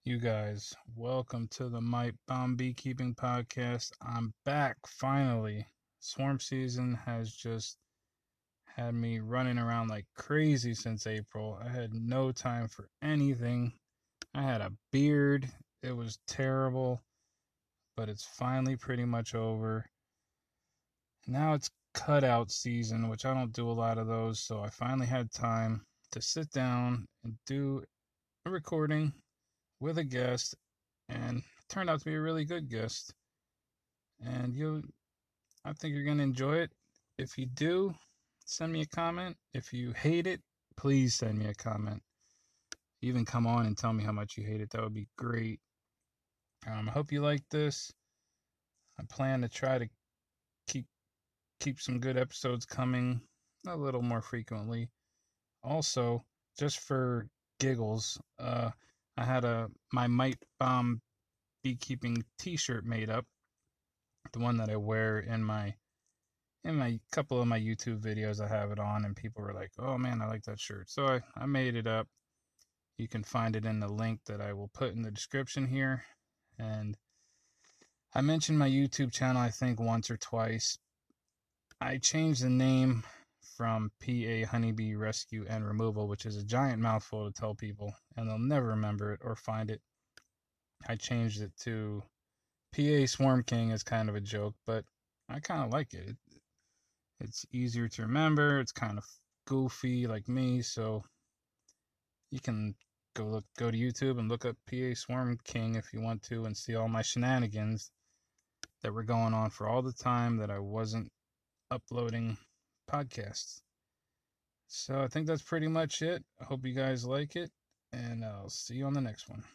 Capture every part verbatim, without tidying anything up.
You guys, welcome to the Mike Bomb Beekeeping Podcast. I'm back finally. Swarm season has just had me running around like crazy since April. I had no time for anything. I had a beard. It was terrible, but it's finally pretty much over. Now it's cutout season, which I don't do a lot of those, so I finally had time to sit down and do a recording with a guest, and it turned out to be a really good guest. And you, I think you're gonna enjoy it. If you do, send me a comment. If you hate it, please send me a comment. Even come on and tell me how much you hate it. That would be great. Um, I hope you like this. I plan to try to keep keep some good episodes coming a little more frequently. Also, just for giggles, uh, I had a my Mite Bomb beekeeping T-shirt made up, the one that I wear in my in my couple of my YouTube videos. I have it on, and people were like, "Oh man, I like that shirt." So I I made it up. You can find it in the link that I will put in the description here. And I mentioned my YouTube channel, I think, once or twice. I changed the name from P A Honeybee Rescue and Removal, which is a giant mouthful to tell people, and they'll never remember it or find it. I changed it to P A Swarm King as kind of a joke, but I kind of like it. it. It's easier to remember. It's kind of goofy like me, so you can go look go to YouTube and look up P A Swarm King if you want to and see all my shenanigans that were going on for all the time that I wasn't uploading podcasts. So I think that's pretty much it. I hope you guys like it, and I'll see you on the next one.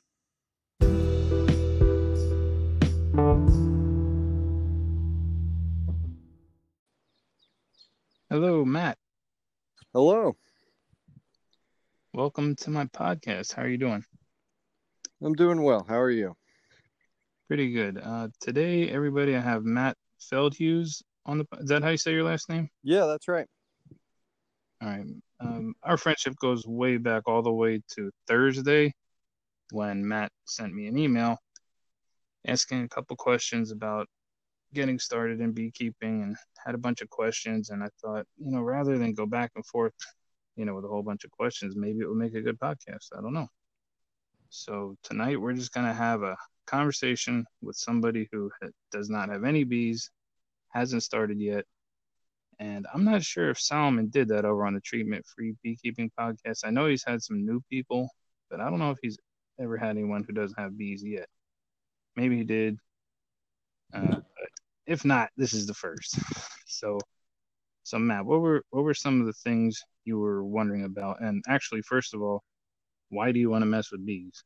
Hello, Matt. Hello. Welcome to my podcast. How are you doing? I'm doing well. How are you? Pretty good. Uh, today, everybody, I have Matt Feldhughes on the. Is that how you say your last name? Yeah, that's right. All right. Um, our friendship goes way back, all the way to Thursday, when Matt sent me an email asking a couple questions about getting started in beekeeping, and had a bunch of questions. And I thought, you know, rather than go back and forth, you know, with a whole bunch of questions, maybe it would make a good podcast. I don't know. So tonight we're just going to have a conversation with somebody who does not have any bees, hasn't started yet. And I'm not sure if Solomon did that over on the Treatment Free Beekeeping podcast. I know he's had some new people, but I don't know if he's ever had anyone who doesn't have bees yet. Maybe he did. Uh, but if not, this is the first. So, so Matt, what were what were some of the things you were wondering about? And actually, first of all, why do you want to mess with bees?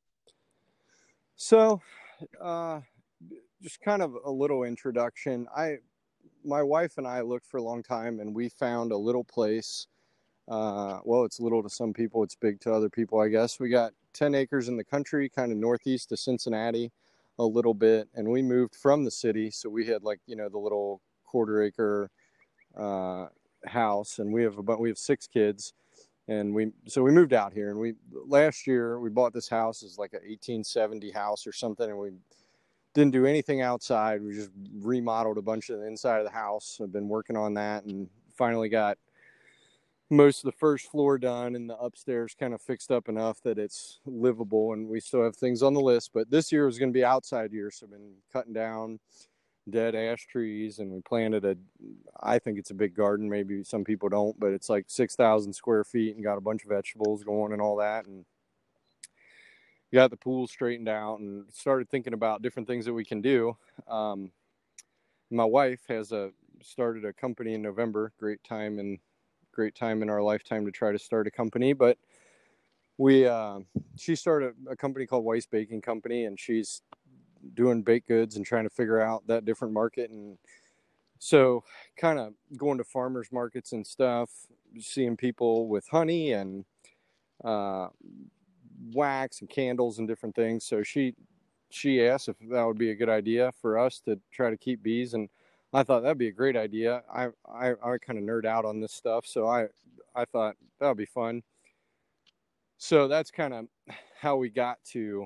So, uh, just kind of a little introduction. I, my wife and I looked for a long time, and we found a little place. Uh, well, it's little to some people, it's big to other people, I guess. We got ten acres in the country, kind of northeast of Cincinnati, a little bit, and we moved from the city. So we had like you know the little quarter acre uh, house, and we have about we have six kids. And we, so we moved out here, and we, last year we bought this house. It's like an eighteen seventy house or something. And we didn't do anything outside. We just remodeled a bunch of the inside of the house. I've been working on that and finally got most of the first floor done, and the upstairs kind of fixed up enough that it's livable. And we still have things on the list, but this year is going to be outside year. So I've been cutting down dead ash trees, and we planted a, I think it's a big garden, maybe some people don't, but it's like six thousand square feet and got a bunch of vegetables going and all that, and got the pool straightened out and started thinking about different things that we can do. Um, my wife has a started a company in November. Great time and great time in our lifetime to try to start a company, but we uh, she started a company called Weiss Baking Company, and she's doing baked goods and trying to figure out that different market. And so kind of going to farmers markets and stuff, seeing people with honey and uh, wax and candles and different things. So she, she asked if that would be a good idea for us to try to keep bees. And I thought that'd be a great idea. I, I, I kind of nerd out on this stuff. So I, I thought that would be fun. So that's kind of how we got to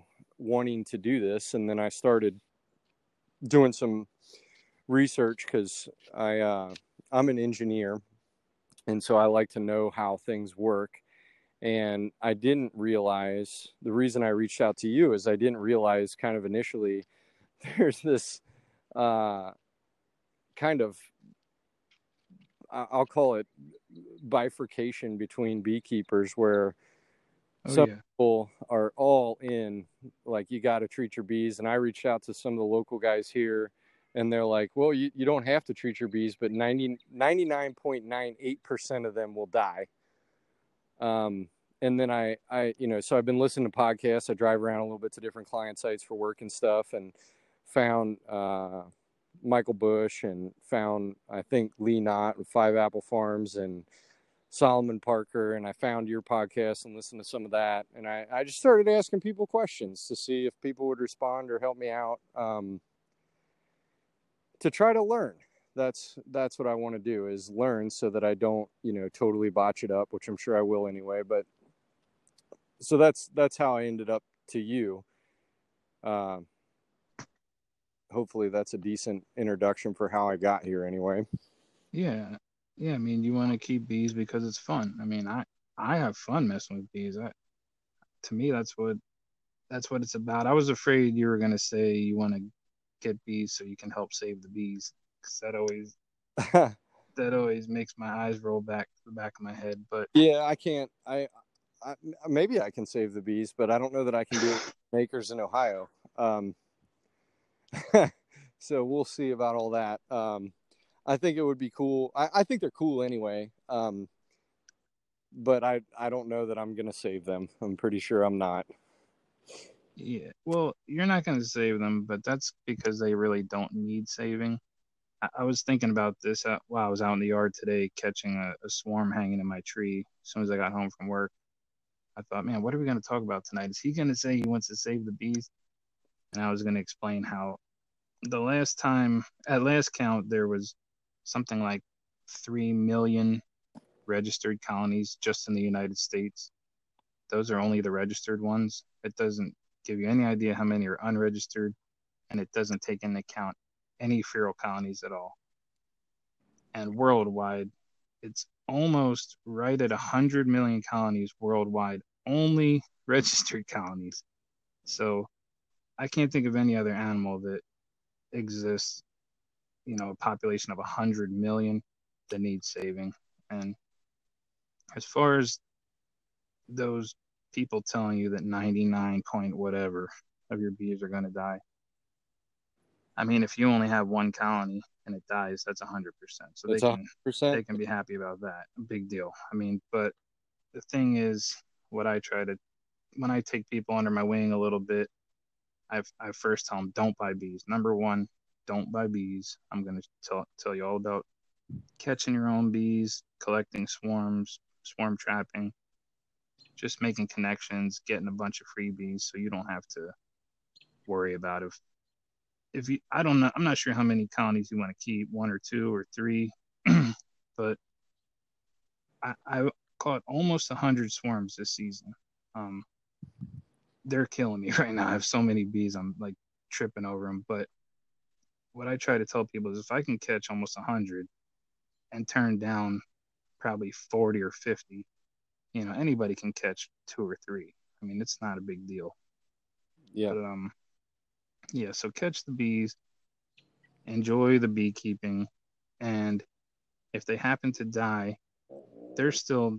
wanting to do this, and then I started doing some research because I uh, I'm an engineer, and so I like to know how things work. And I didn't realize, the reason I reached out to you is I didn't realize kind of initially there's this uh, kind of, I'll call it bifurcation between beekeepers where Oh some yeah. people are all in, like, you got to treat your bees. And I reached out to some of the local guys here, and they're like, well, you, you don't have to treat your bees, but ninety, ninety-nine point nine eight percent of them will die. Um, and then I, I, you know, so I've been listening to podcasts. I drive around a little bit to different client sites for work and stuff, and found uh, Michael Bush, and found, I think, Lee Knott with Five Apple Farms, and Solomon Parker. And I found your podcast and listened to some of that. And I, I just started asking people questions to see if people would respond or help me out, um, to try to learn. That's, that's what I want to do, is learn so that I don't, you know, totally botch it up, which I'm sure I will anyway. But so that's, that's how I ended up to you. Um, hopefully that's a decent introduction for how I got here anyway. Yeah. Yeah. I mean, you want to keep bees because it's fun. I mean, I, I have fun messing with bees. I, to me, that's what, that's what it's about. I was afraid you were going to say you want to get bees so you can help save the bees. Cause that always, that always makes my eyes roll back to the back of my head. But yeah, I can't, I, I, maybe I can save the bees, but I don't know that I can do it with makers in Ohio. Um, so we'll see about all that. Um, I think it would be cool. I, I think they're cool anyway. Um, but I, I don't know that I'm going to save them. I'm pretty sure I'm not. yeah, well, you're not going to save them, but that's because they really don't need saving. I, I was thinking about this uh, while I was out in the yard today catching a, a swarm hanging in my tree as soon as I got home from work. I thought, man, what are we going to talk about tonight? Is he going to say he wants to save the bees? And I was going to explain how the last time, at last count, there was something like three million registered colonies just in the United States. Those are only the registered ones. It doesn't give you any idea how many are unregistered, and it doesn't take into account any feral colonies at all. And worldwide, it's almost right at one hundred million colonies worldwide, only registered colonies. So I can't think of any other animal that exists, you know, a population of one hundred million that needs saving. And as far as those people telling you that ninety-nine point whatever of your bees are going to die, I mean, if you only have one colony and it dies, that's one hundred percent. So they That's a hundred can percent. they can be happy about that. Big deal. I mean, but the thing is, what I try to, when I take people under my wing a little bit, I've, I first tell them, don't buy bees. Number one, don't buy bees. I'm going to tell, tell you all about catching your own bees, collecting swarms, swarm trapping, just making connections, getting a bunch of freebies so you don't have to worry about if, if you, I don't know, I'm not sure how many colonies you want to keep, one or two or three, but I, I caught almost one hundred swarms this season. Um, they're killing me right now. I have so many bees, I'm like tripping over them. But what I try to tell people is if I can catch almost one hundred and turn down probably forty or fifty, you know, anybody can catch two or three. I mean, it's not a big deal. Yeah. But um, yeah, so catch the bees, enjoy the beekeeping, and if they happen to die, there's still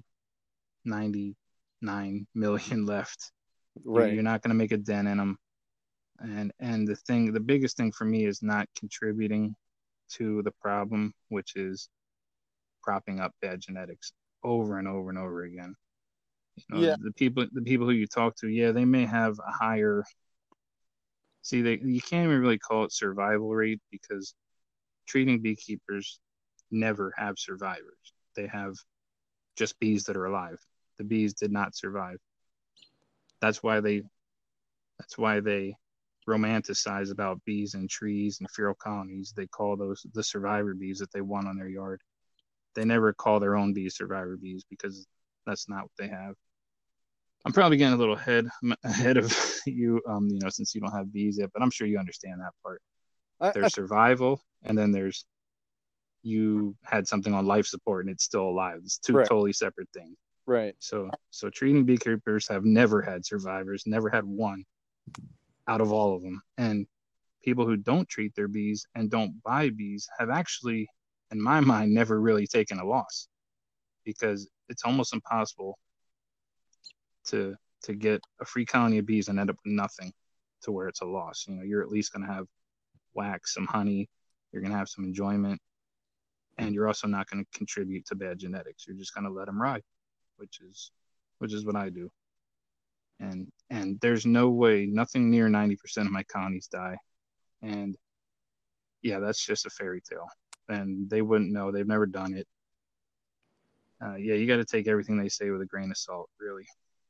ninety-nine million left. You, Right. you're not going to make a dent in them. And and the thing, the biggest thing for me is not contributing to the problem, which is propping up bad genetics over and over and over again. You know, Yeah. the people the people who you talk to, yeah, they may have a higher, see, they you can't even really call it survival rate because treating beekeepers never have survivors. They have just bees that are alive. The bees did not survive. That's why they that's why they romanticize about bees and trees and feral colonies. They call those the survivor bees that they want on their yard. They never call their own bees survivor bees because that's not what they have. I'm probably getting a little ahead ahead of you, um, you know, since you don't have bees yet, but I'm sure you understand that part. I, I There's survival, and then there's you had something on life support and it's still alive. It's two right, totally separate things. right. So, so treating beekeepers have never had survivors, never had one out of all of them. And people who don't treat their bees and don't buy bees have actually, in my mind, never really taken a loss because it's almost impossible to to get a free colony of bees and end up with nothing to where it's a loss. You know, you're at least going to have wax, some honey, you're going to have some enjoyment, and you're also not going to contribute to bad genetics. You're just going to let them ride, which is which is what I do. And and there's no way, nothing near ninety percent of my colonies die. And yeah, that's just a fairy tale. And they wouldn't know. They've never done it. Uh, yeah, you got to take everything they say with a grain of salt, really.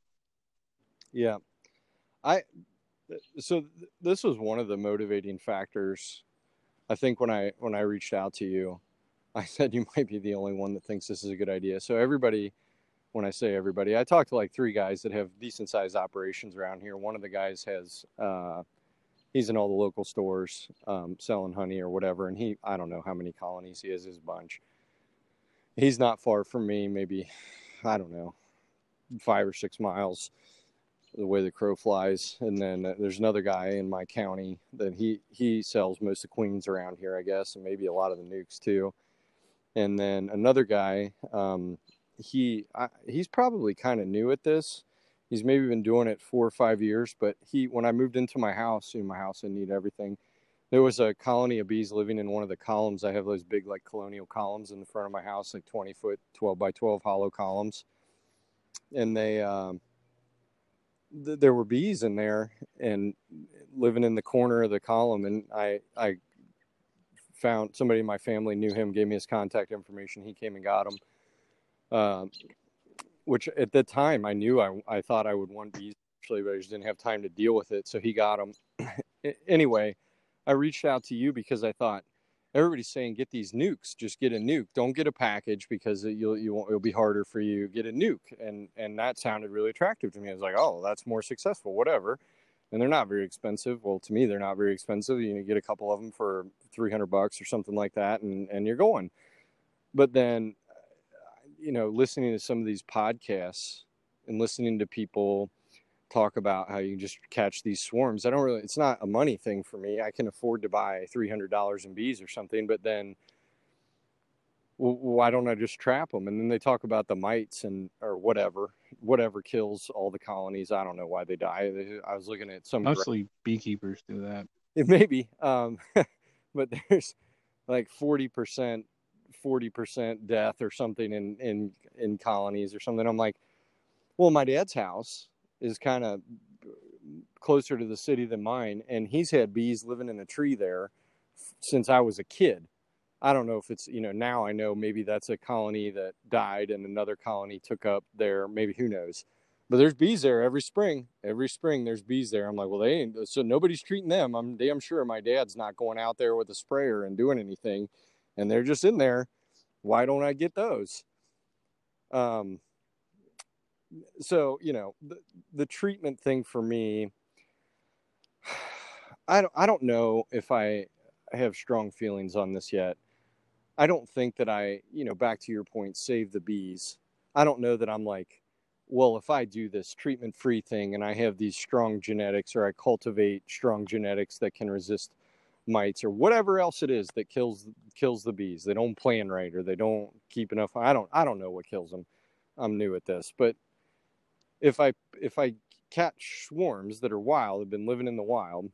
Yeah. I so th- this was one of the motivating factors. I think when I when I reached out to you, I said you might be the only one that thinks this is a good idea. So everybody, when I say everybody, I talked to like three guys that have decent sized operations around here. One of the guys has uh, he's in all the local stores um, selling honey or whatever, and he I don't know how many colonies he has, his bunch. He's not far from me, maybe I don't know five or six miles the way the crow flies. And then uh, there's another guy in my county that he he sells most of queens around here, I guess, and maybe a lot of the nukes too. And then another guy, um, he I, he's probably kind of new at this. He's maybe been doing it four or five years, but he when I moved into my house, in my house I need everything. There was a colony of bees living in one of the columns. I have those big like colonial columns in the front of my house, like twenty foot, twelve by twelve hollow columns, and they. Um, th- there were bees in there and living in the corner of the column, and I I found somebody in my family knew him, gave me his contact information. He came and got him. Um, which at the time I knew I, I thought I would want bees actually, but I just didn't have time to deal with it. So he got them. Anyway, I reached out to you because I thought everybody's saying get these nukes, just get a nuke. Don't get a package because you'll you won't, it'll be harder for you. Get a nuke, and and that sounded really attractive to me. I was like, oh, that's more successful, whatever. And they're not very expensive. Well, to me, they're not very expensive. You know, get a couple of them for three hundred bucks or something like that, and and you're going. But then you know, listening to some of these podcasts and listening to people talk about how you can just catch these swarms. I don't really, it's not a money thing for me. I can afford to buy three hundred dollars in bees or something, but then well, why don't I just trap them? And then they talk about the mites and, or whatever, whatever kills all the colonies. I don't know why they die. I was looking at some, Mostly beekeepers do that. it may be, um, but there's like forty percent, forty percent death or something in, in, in colonies or something. I'm like, well, my dad's house is kind of closer to the city than mine, and he's had bees living in a tree there since I was a kid. I don't know if it's, you know, now I know maybe that's a colony that died and another colony took up there. Maybe, who knows? But there's bees there every spring. Every spring there's bees there. I'm like, well, they ain't, so nobody's treating them. I'm damn sure my dad's not going out there with a sprayer and doing anything, and they're just in there. Why don't I get those? Um, so, you know, the, the treatment thing for me, I don't, I don't know if I have strong feelings on this yet. I don't think that I, you know, back to your point, save the bees. I don't know that I'm like, well, if I do this treatment free thing and I have these strong genetics, or I cultivate strong genetics that can resist mites or whatever else it is that kills kills the bees. They don't plan right, or they don't keep enough. I don't I don't know what kills them. I'm new at this, but if I if I catch swarms that are wild, have been living in the wild,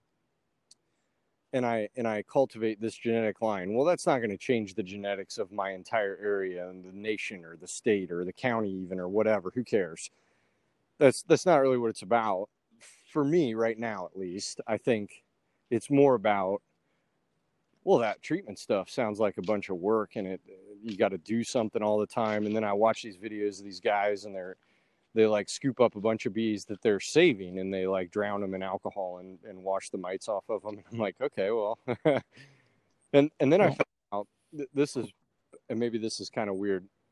and I and I cultivate this genetic line, well, that's not going to change the genetics of my entire area and the nation or the state or the county even, or whatever. Who cares? That's that's not really what it's about. For me right now, at least, I think it's more about, well, that treatment stuff sounds like a bunch of work, and it you got to do something all the time. And then I watch these videos of these guys, and they're they like scoop up a bunch of bees that they're saving, and they like drown them in alcohol and, and wash the mites off of them. And I'm like, okay, well, and and then I Well, found out this is, and maybe this is kind of weird.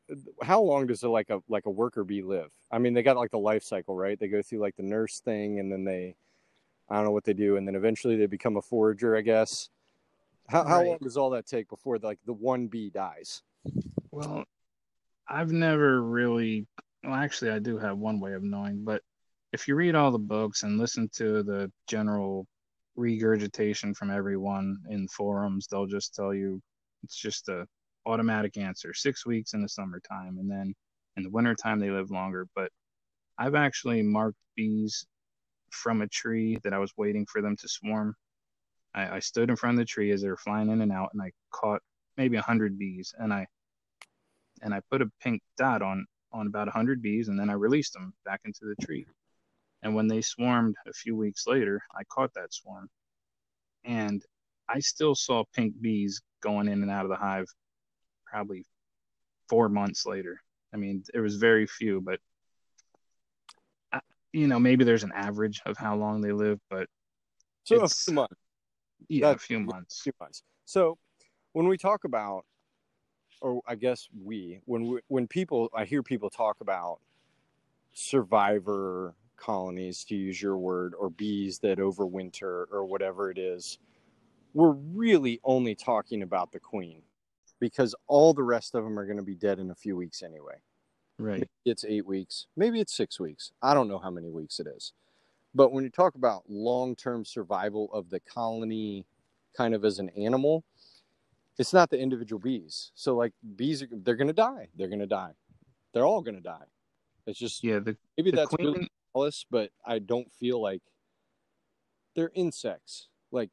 how long does a like a like a worker bee live? I mean, they got like the life cycle, right? They go through like the nurse thing, and then they, I don't know what they do, and then eventually they become a forager, I guess. How how long Right. does all that take before like the one bee dies? Well, I've never really, well, actually, I do have one way of knowing, but if you read all the books and listen to the general regurgitation from everyone in forums, they'll just tell you it's just a automatic answer, six weeks in the summertime, and then in the wintertime they live longer. But I've actually marked bees from a tree that I was waiting for them to swarm. I, I stood in front of the tree as they were flying in and out, and I caught maybe a hundred bees, and I and I put a pink dot on on about a hundred bees, and then I released them back into the tree. And when they swarmed a few weeks later, I caught that swarm, and I still saw pink bees going in and out of the hive probably four months later. I mean, there was very few, but I, you know, maybe there's an average of how long they live, but So a it's few months. yeah, a That's few yeah, a months. few months. So when we talk about, or I guess we, when we, when people, I hear people talk about survivor colonies, to use your word, or bees that overwinter or whatever it is, we're really only talking about the queen, because all the rest of them are going to be dead in a few weeks anyway. Right. Maybe it's eight weeks, maybe it's six weeks. I don't know how many weeks it is. But when you talk about long-term survival of the colony kind of as an animal, it's not the individual bees. So like bees, are, they're going to die. They're going to die. They're all going to die. It's just, Yeah, the maybe the that's queen. really jealous, but I don't feel like they're insects. Like,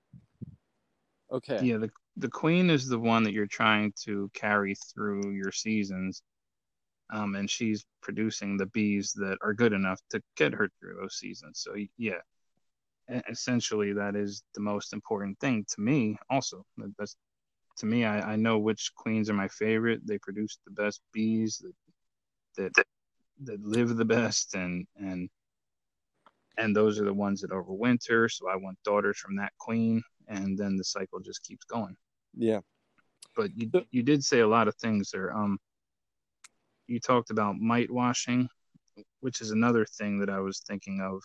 okay, Yeah, the the queen is the one that you're trying to carry through your seasons, um, and she's producing the bees that are good enough to get her through those seasons. So yeah, e- essentially that is the most important thing to me. Also, that's to me. I, I know which queens are my favorite. They produce the best bees that that that live the best, and and and those are the ones that overwinter. So I want daughters from that queen, and then the cycle just keeps going. yeah. But you So, you did say a lot of things there. Um, you talked about mite washing, which is another thing that I was thinking of.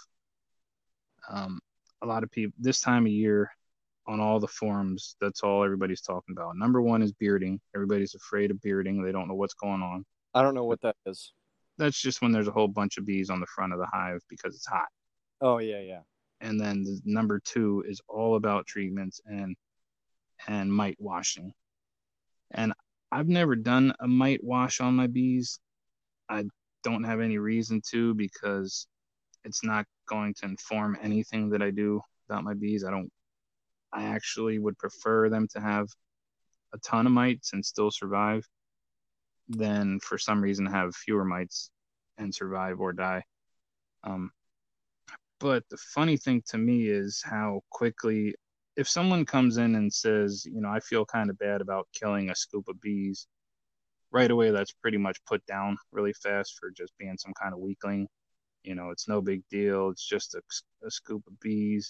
Um, a lot of people this time of year on all the forums, that's all everybody's talking about. Number one is bearding. Everybody's afraid of bearding. They don't know what's going on. I don't know But what that is. that's just when there's a whole bunch of bees on the front of the hive because it's hot. Oh, yeah, yeah. And then the number two is all about treatments and and mite washing. And I've never done a mite wash on my bees. I don't have any reason to because it's not going to inform anything that I do about my bees. I don't I actually would prefer them to have a ton of mites and still survive than for some reason have fewer mites and survive or die. Um, but the funny thing to me is how quickly, if someone comes in and says, you know, I feel kind of bad about killing a scoop of bees, right away that's pretty much put down really fast for just being some kind of weakling. You know, it's no big deal. It's just a, a scoop of bees.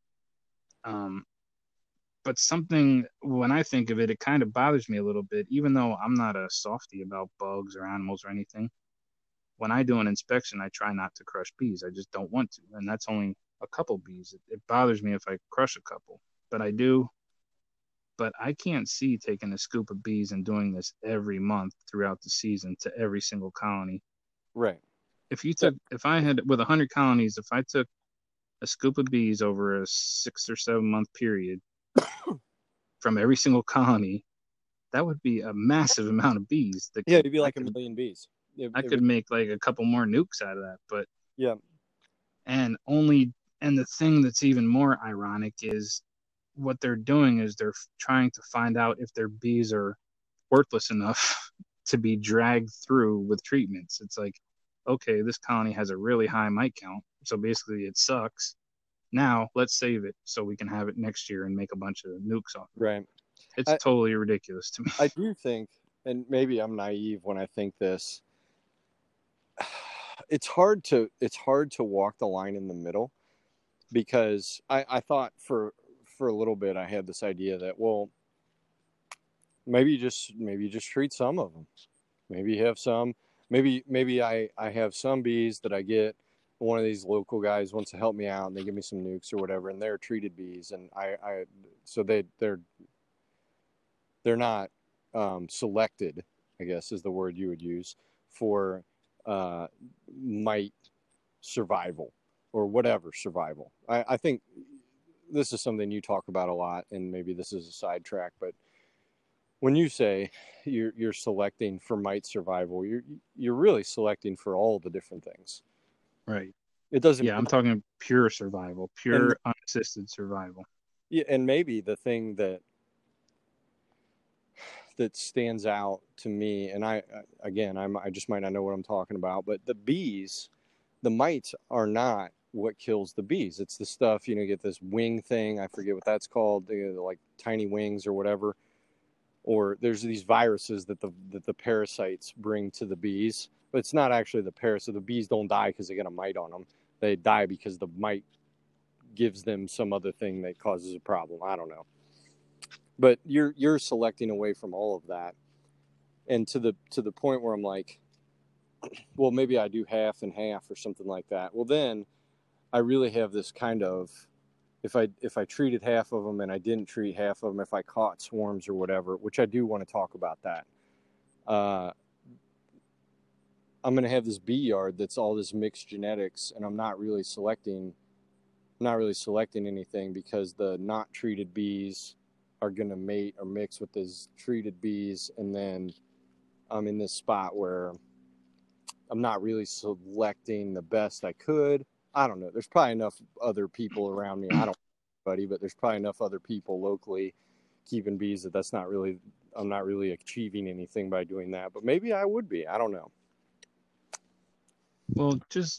Um, but something, when I think of it, it kind of bothers me a little bit, even though I'm not a softie about bugs or animals or anything. When I do an inspection, I try not to crush bees. I just don't want to. And that's only a couple bees. It, it bothers me if I crush a couple, but I do. But I can't see taking a scoop of bees and doing this every month throughout the season to every single colony. Right. If you Yeah. took, if I had, with one hundred colonies, if I took a scoop of bees over a six or seven month period from every single colony, that would be a massive amount of bees that Yeah, could, it'd be I like a could, million bees. It, I it could would, make like a couple more nukes out of that. But, yeah. and only, and the thing that's even more ironic is what they're doing is they're trying to find out if their bees are worthless enough to be dragged through with treatments. It's like, okay, this colony has a really high mite count, so basically it sucks. Now let's save it so we can have it next year and make a bunch of nukes off of it. Right. It's I, totally ridiculous to me. I do think, and maybe I'm naive when I think this, it's hard to it's hard to walk the line in the middle, because I, I thought for for a little bit I had this idea that, well, maybe you just maybe you just treat some of them. maybe you have some. Maybe maybe I, I have some bees that I get. One of these local guys wants to help me out, and they give me some nukes or whatever, and they're treated bees, and I, I so they they're they're not um, selected, I guess is the word you would use, for uh, mite survival or whatever survival. I, I think this is something you talk about a lot, and maybe this is a sidetrack, but when you say you're you're selecting for mite survival, you're you're really selecting for all the different things. Right. It doesn't. Yeah, I'm talking pure survival, pure and, unassisted survival. Yeah, and maybe the thing that that stands out to me, and I again, I'm I just might not know what I'm talking about, but the bees, the mites are not what kills the bees. It's the stuff, you know, you get this wing thing. I forget what that's called. They're like tiny wings or whatever. Or there's these viruses that the that the parasites bring to the bees, but it's not actually the parasite. The bees don't die because they get a mite on them. They die because the mite gives them some other thing that causes a problem. I don't know. But you're you're selecting away from all of that, and to the to the point where I'm like, well, maybe I do half and half or something like that. Well, then I really have this kind of, if I if I treated half of them and I didn't treat half of them, if I caught swarms or whatever, which I do want to talk about that, uh, I'm going to have this bee yard that's all this mixed genetics, and I'm not really selecting, not really selecting anything because the not treated bees are going to mate or mix with these treated bees, and then I'm in this spot where I'm not really selecting the best I could. I don't know. There's probably enough other people around me. I don't know anybody, but there's probably enough other people locally keeping bees that that's not really, I'm not really achieving anything by doing that. But maybe I would be. I don't know. Well, just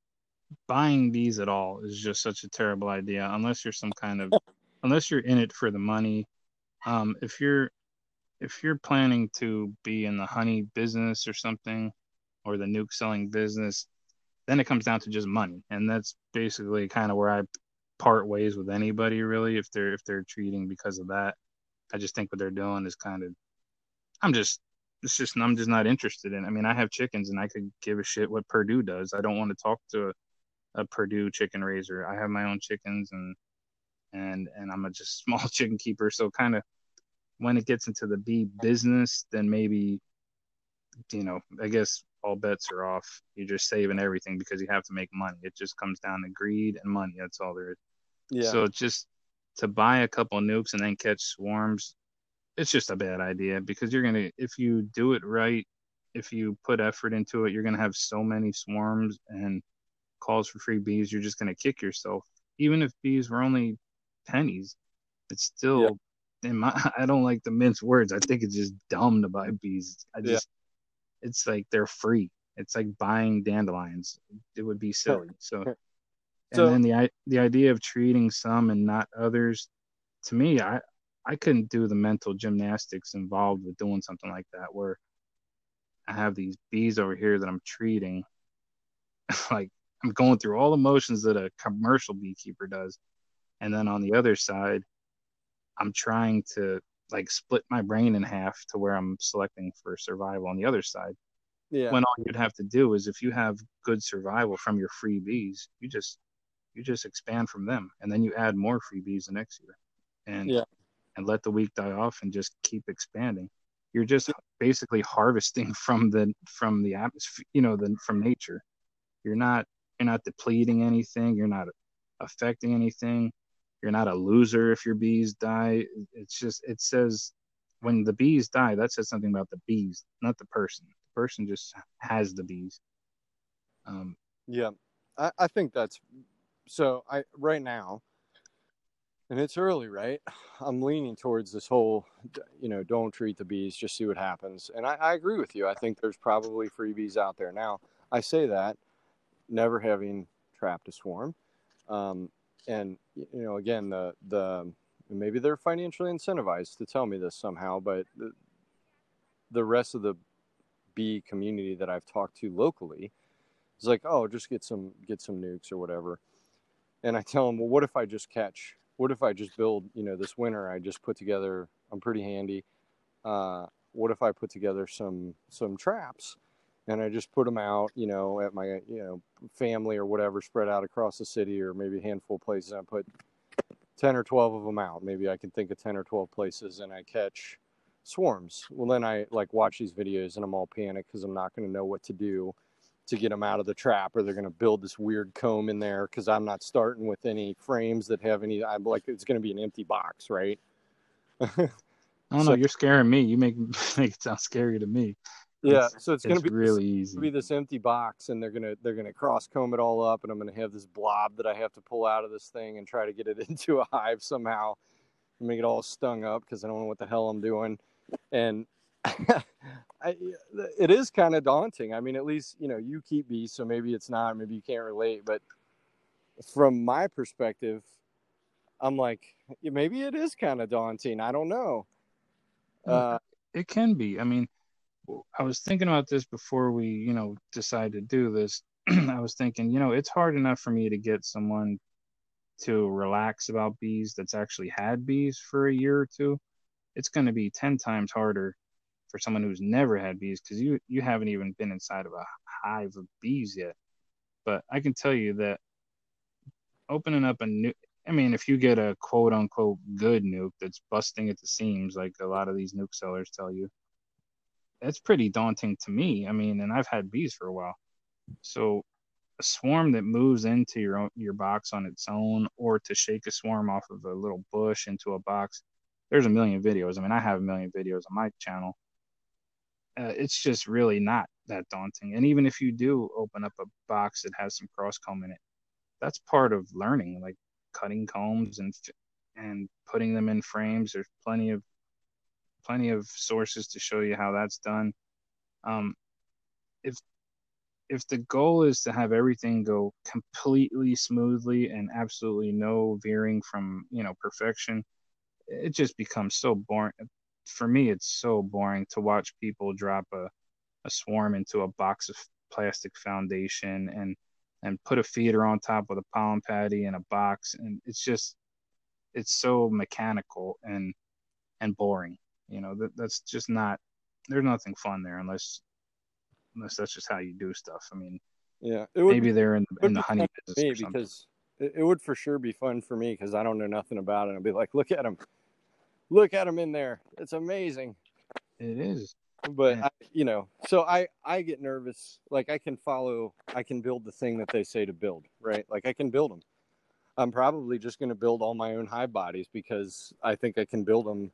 buying bees at all is just such a terrible idea unless you're some kind of, unless you're in it for the money. Um, if you're if you're planning to be in the honey business or something, or the nuke selling business, then it comes down to just money, and that's basically kind of where I part ways with anybody really. If they're if they're treating because of that, I just think what they're doing is kind of, I'm just it's just I'm just not interested in. I mean, I have chickens, and I could give a shit what Purdue does. I don't want to talk to a, a Purdue chicken raiser. I have my own chickens, and and and I'm a just small chicken keeper. So kind of when it gets into the bee business, then maybe, you know, I guess all bets are off. You're just saving everything because you have to make money. It just comes down to greed and money. That's all there is. Yeah. So just to buy a couple of nukes and then catch swarms, it's just a bad idea because you're gonna, if you do it right, if you put effort into it, you're gonna have so many swarms and calls for free bees. You're just gonna kick yourself. Even if bees were only pennies, it's Yeah. still, in my, I don't like to mince words. I think it's just dumb to buy bees. I Yeah. just, it's like they're free. It's like buying dandelions. It would be silly. So, and So, then the the idea of treating some and not others, to me, I I couldn't do the mental gymnastics involved with doing something like that, where I have these bees over here that I'm treating, like I'm going through all the motions that a commercial beekeeper does, and then on the other side, I'm trying to like split my brain in half to where I'm selecting for survival on the other side. yeah. When all you'd have to do is, if you have good survival from your freebies, you just you just expand from them, and then you add more freebies the next year, and Yeah. and let the weak die off and just keep expanding. You're just basically harvesting from the from the atmosphere, you know, the from nature. You're not you're not depleting anything. You're not affecting anything. You're not a loser if your bees die. It's just, it says when the bees die, that says something about the bees, not the person. The person just has the bees. Um, Yeah. I, I think that's, so I, right now, and it's early, right? I'm leaning towards this whole, you know, don't treat the bees, just see what happens. And I, I agree with you. I think there's probably freebies out there. Now, I say that never having trapped a swarm. Um, and, you know, again, the, the, maybe they're financially incentivized to tell me this somehow, but the, the rest of the bee community that I've talked to locally is like, oh, just get some, get some nukes or whatever. And I tell them, well, what if I just catch, what if I just build, you know, this winter I just put together, I'm pretty handy. Uh, what if I put together some some traps, and I just put them out, you know, at my you know family or whatever, spread out across the city, or maybe a handful of places. I put ten or twelve of them out. Maybe I can think of ten or twelve places, and I catch swarms. Well, then I like watch these videos and I'm all panicked because I'm not going to know what to do to get them out of the trap, or they're going to build this weird comb in there because I'm not starting with any frames that have any. I'm like, it's going to be an empty box, right? I don't know. So You're scaring me. You make make it sound scary to me. yeah, It's so it's going it's to be this, really easy. be this empty box, and they're gonna they're gonna cross comb it all up, and I'm gonna have this blob that I have to pull out of this thing and try to get it into a hive somehow, and make it all stung up because I don't know what the hell I'm doing, and I, it is kind of daunting. I mean, at least you know you keep bees, so maybe it's not, maybe you can't relate, but from my perspective, I'm like, maybe it is kind of daunting. I don't know. Uh, Uh, it can be. I mean, I was thinking about this before we, you know, decided to do this. I was thinking, you know, it's hard enough for me to get someone to relax about bees that's actually had bees for a year or two. It's going to be ten times harder for someone who's never had bees because you you haven't even been inside of a hive of bees yet. But I can tell you that opening up a new, I mean, if you get a quote unquote good nuke that's busting at the seams, like a lot of these nuke sellers tell you, that's pretty daunting to me. I mean, and I've had bees for a while. So a swarm that moves into your own, your box on its own, or to shake a swarm off of a little bush into a box, there's a million videos. I mean, I have a million videos on my channel. Uh, it's just really not that daunting. And even if you do open up a box that has some cross comb in it, that's part of learning, like cutting combs and and putting them in frames. There's plenty of plenty of sources to show you how that's done. Um, if if the goal is to have everything go completely smoothly and absolutely no veering from you know perfection, it just becomes so boring. For me, it's so boring to watch people drop a, a swarm into a box of plastic foundation and and put a feeder on top with a pollen patty in a box, and it's just it's so mechanical and and boring. You know that that's just not. There's nothing fun there unless unless that's just how you do stuff. I mean, yeah, it would be maybe they're in it in would the be honey fun for business me or something. because it, it would for sure be fun for me because I don't know nothing about it. I'd be like, look at him, look at him in there. It's amazing. It is. But And I, you know, so I I get nervous. Like I can follow, I can build the thing that they say to build, right? Like I can build them. I'm probably just going to build all my own hive bodies because I think I can build them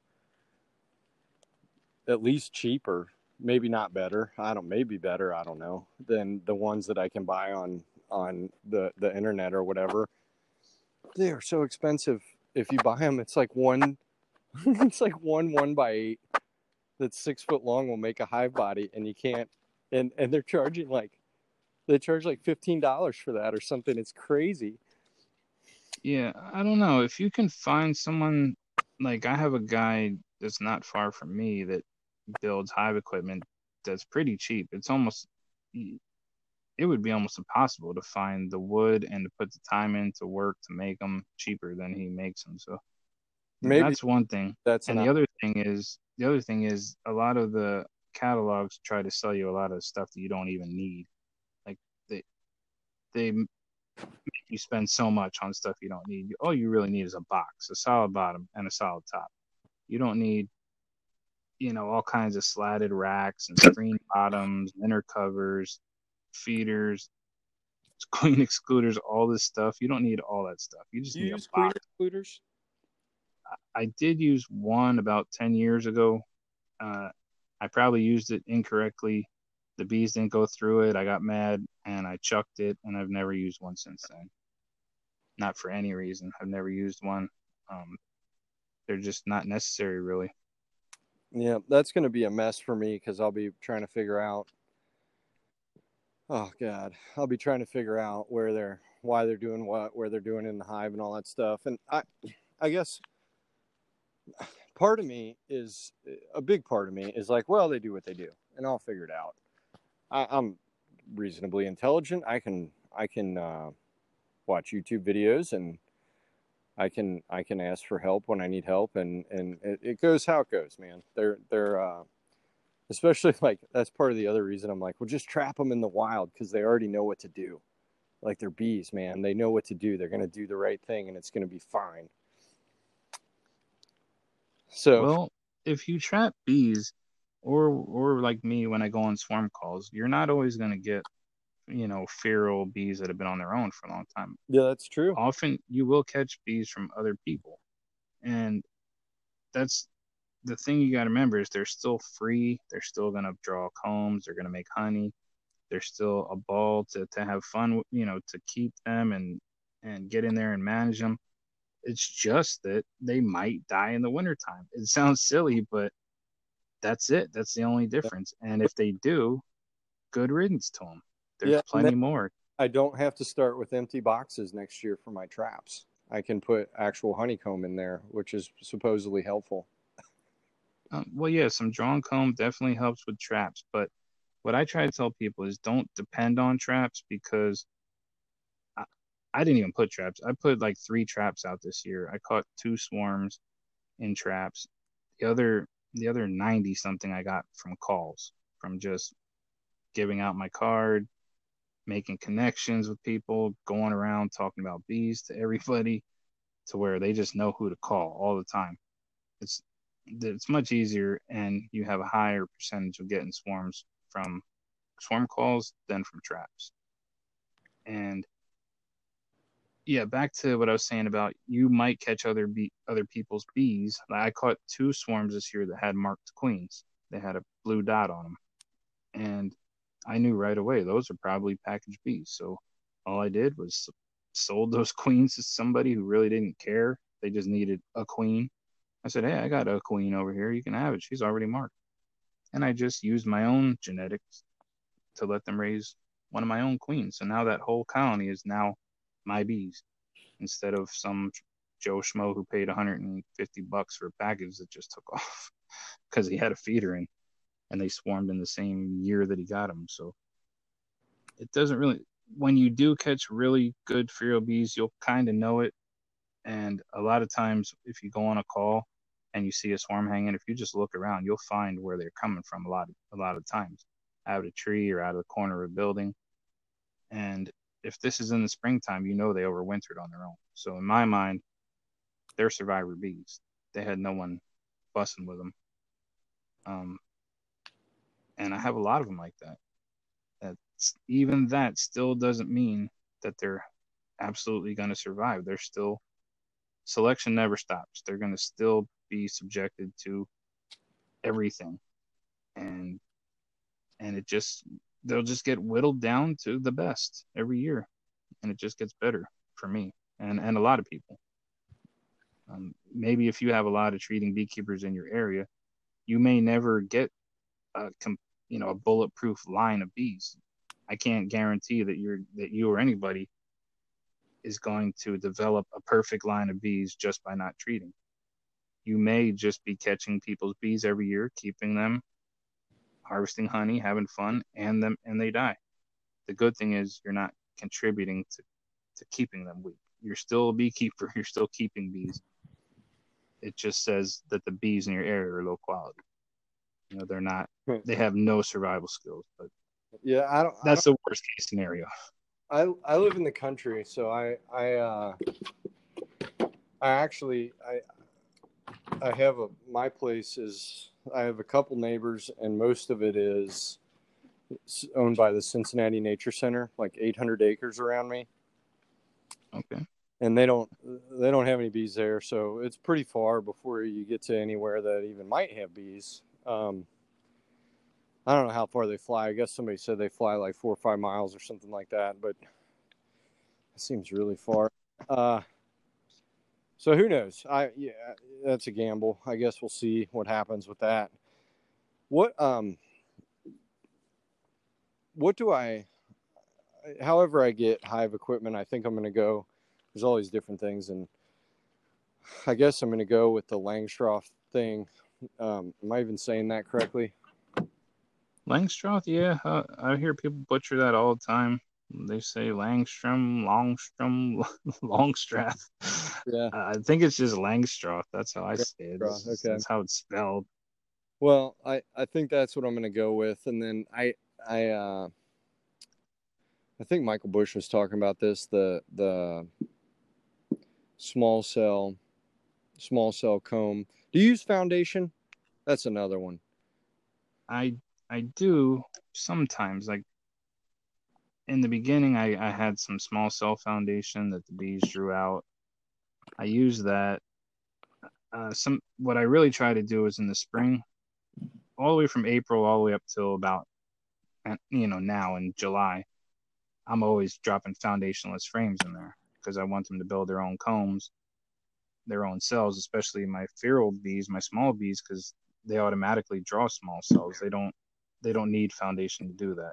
at least cheaper, maybe not better. I don't, maybe better. I don't know than the ones that I can buy on on the the internet or whatever. They are so expensive. If you buy them, it's like one, it's like one one by eight that's six foot long will make a hive body, and you can't. And and they're charging like they charge like fifteen dollars for that or something. It's crazy. yeah, I don't know if you can find someone like I have a guy that's not far from me that builds hive equipment that's pretty cheap. It's almost it would be almost impossible to find the wood and to put the time in to work to make them cheaper than he makes them. So Maybe that's one thing. that's And an the other thing is the other thing is a lot of the catalogs try to sell you a lot of stuff that you don't even need. Like they they make you spend so much on stuff you don't need. All you really need is a box, a solid bottom, and a solid top. You don't need, you know, all kinds of slatted racks and screen bottoms, inner covers, feeders, queen excluders, all this stuff. You don't need all that stuff. You just Do you need a use queen box. excluders? I did use one about ten years ago. Uh, I probably used it incorrectly. The bees didn't go through it. I got mad and I chucked it, and I've never used one since then. Not for any reason. I've never used one. Um, they're just not necessary, really. Yeah, that's going to be a mess for me because I'll be trying to figure out. Oh God, I'll be trying to figure out where they're, why they're doing what, where they're doing in the hive, and all that stuff. And I, I guess part of me is a big part of me is like, well, they do what they do, and I'll figure it out. I, I'm reasonably intelligent. I can, I can uh, watch YouTube videos, and I can, I can ask for help when I need help, and and it, it goes how it goes, man. They're, they're. Uh, Especially like that's part of the other reason I'm like, well, just trap them in the wild because they already know what to do. Like they're bees, man. They know what to do. They're going to do the right thing and it's going to be fine. So, Well, if you trap bees, or or like me when I go on swarm calls, you're not always going to get, you know, feral bees that have been on their own for a long time. yeah, that's true. Often you will catch bees from other people. And that's the thing you got to remember is they're still free. They're still going to draw combs. They're going to make honey. They're still a ball to, to have fun, you know, to keep them and, and get in there and manage them. It's just that they might die in the wintertime. It sounds silly, but that's it. That's the only difference. And if they do, good riddance to them. There's Yeah, plenty more. I don't have to start with empty boxes next year for my traps. I can put actual honeycomb in there, which is supposedly helpful. Um, well, yeah, some drawn comb definitely helps with traps, but what I try to tell people is don't depend on traps because I, I didn't even put traps. I put like three traps out this year. I caught two swarms in traps. The other the other ninety something I got from calls, from just giving out my card, making connections with people, going around talking about bees to everybody to where they just know who to call all the time. It's it's much easier and you have a higher percentage of getting swarms from swarm calls than from traps. And yeah, back to what I was saying about you might catch other bee, other people's bees. I caught two swarms this year that had marked queens. They had a blue dot on them, and I knew right away those are probably packaged bees. So all I did was sold those queens to somebody who really didn't care. They just needed a queen. I said, "Hey, I got a queen over here. You can have it. She's already marked." And I just used my own genetics to let them raise one of my own queens. So now that whole colony is now my bees instead of some Joe Schmo who paid one hundred fifty bucks for a package that just took off because he had a feeder in and they swarmed in the same year that he got them. So it doesn't really, when you do catch really good feral bees, you'll kind of know it. And a lot of times, if you go on a call and you see a swarm hanging, if you just look around, you'll find where they're coming from a lot of, a lot of times, out of a tree or out of the corner of a building. And if this is in the springtime, you know they overwintered on their own. So in my mind, they're survivor bees. They had no one fussing with them. Um, and I have a lot of them like that. That's, even that still doesn't mean that they're absolutely going to survive. They're still, selection never stops. They're going to still be subjected to everything. And and it just they'll just get whittled down to the best every year, and it just gets better for me and and a lot of people. Um, maybe if you have a lot of treating beekeepers in your area, you may never get a you know a bulletproof line of bees. I can't guarantee that you're that you or anybody is going to develop a perfect line of bees just by not treating. You may just be catching people's bees every year, keeping them, harvesting honey, having fun, and them and they die. The good thing is you're not contributing to, to keeping them weak. You're still a beekeeper. You're still keeping bees. It just says that the bees in your area are low quality. You know, they're not. They have no survival skills. But yeah, I don't. That's I don't, the worst case scenario. I I live in the country, so I I uh, I actually I I have a my place is I have a couple neighbors, and most of it is owned by the Cincinnati Nature Center, like eight hundred acres around me. Okay. And they don't they don't have any bees there, so it's pretty far before you get to anywhere that even might have bees. Um, I don't know how far they fly. I guess somebody said they fly like four or five miles or something like that, but it seems really far. Uh, so who knows? I yeah, that's a gamble. I guess we'll see what happens with that. What um, what do I? However, I get hive equipment, I think I'm going to go. There's all these different things, and I guess I'm going to go with the Langstroth thing. Um, am I even saying that correctly? Langstroth, yeah. Uh, I hear people butcher that all the time. They say Langstrom, Longstrom, Longstrath. Yeah. Uh, I think it's just Langstroth. That's how I say it. Langstroth, It's, okay. that's how it's spelled. Well, I, I think that's what I'm going to go with. And then I, I, uh, I think Michael Bush was talking about this, the, the small cell, small cell comb. Do you use foundation? That's another one. I I do sometimes. Like in the beginning, I I had some small cell foundation that the bees drew out. I use that. Uh, some what I really try to do is in the spring, all the way from April all the way up till about uh, you know now in July. I'm always dropping foundationless frames in there because I want them to build their own combs, their own cells, especially my feral bees, my small bees, because they automatically draw small cells. They don't they don't need foundation to do that.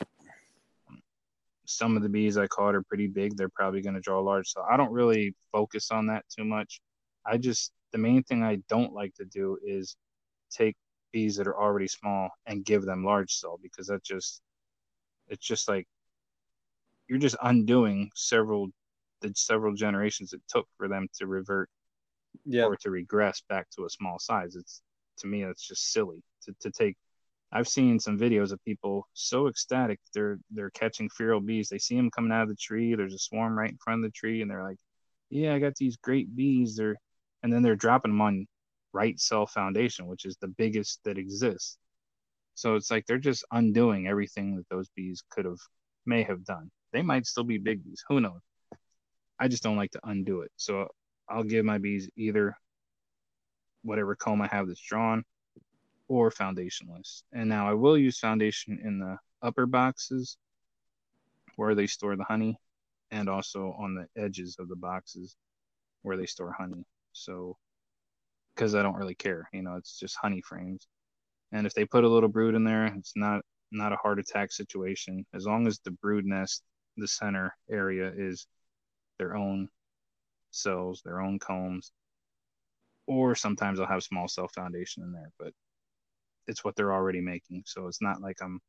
Some of the bees I caught are pretty big. They're probably going to draw large. So I don't really focus on that too much. I just, the main thing I don't like to do is take bees that are already small and give them large cell because that just, it's just like you're just undoing several, the several generations it took for them to revert Yeah. or to regress back to a small size. It's, to me, it's just silly to, to take. I've seen some videos of people so ecstatic they're they're catching feral bees. They see them coming out of the tree. There's a swarm right in front of the tree, and they're like, "Yeah, I got these great bees." They're and then they're dropping them on right cell foundation, which is the biggest that exists. So it's like they're just undoing everything that those bees could have may have done. They might still be big bees. Who knows? I just don't like to undo it. So I'll give my bees either whatever comb I have that's drawn or foundationless. And now I will use foundation in the upper boxes where they store the honey and also on the edges of the boxes where they store honey. So, because I don't really care, you know, it's just honey frames. And if they put a little brood in there, it's not not a heart attack situation as long as the brood nest, the center area is their own cells, their own combs, or sometimes I'll have small cell foundation in there, but it's what they're already making. So it's not like I'm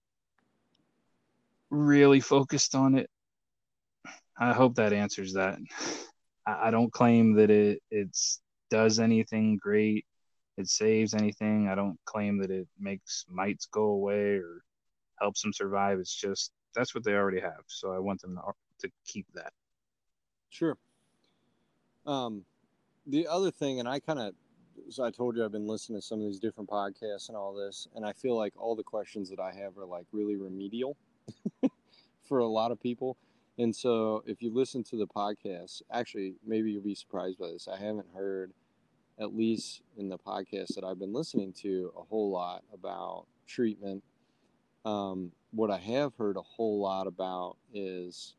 really focused on it. I hope that answers that. I, I don't claim that it it's does anything great. It saves anything. I don't claim that it makes mites go away or helps them survive. It's just that's what they already have. So I want them to, to keep that. Sure. Um, the other thing, and I kind of, so I told you I've been listening to some of these different podcasts and all this, and I feel like all the questions that I have are like really remedial for a lot of people. And so if you listen to the podcast, actually, maybe you'll be surprised by this. I haven't heard, at least in the podcast that I've been listening to, a whole lot about treatment. Um, what I have heard a whole lot about is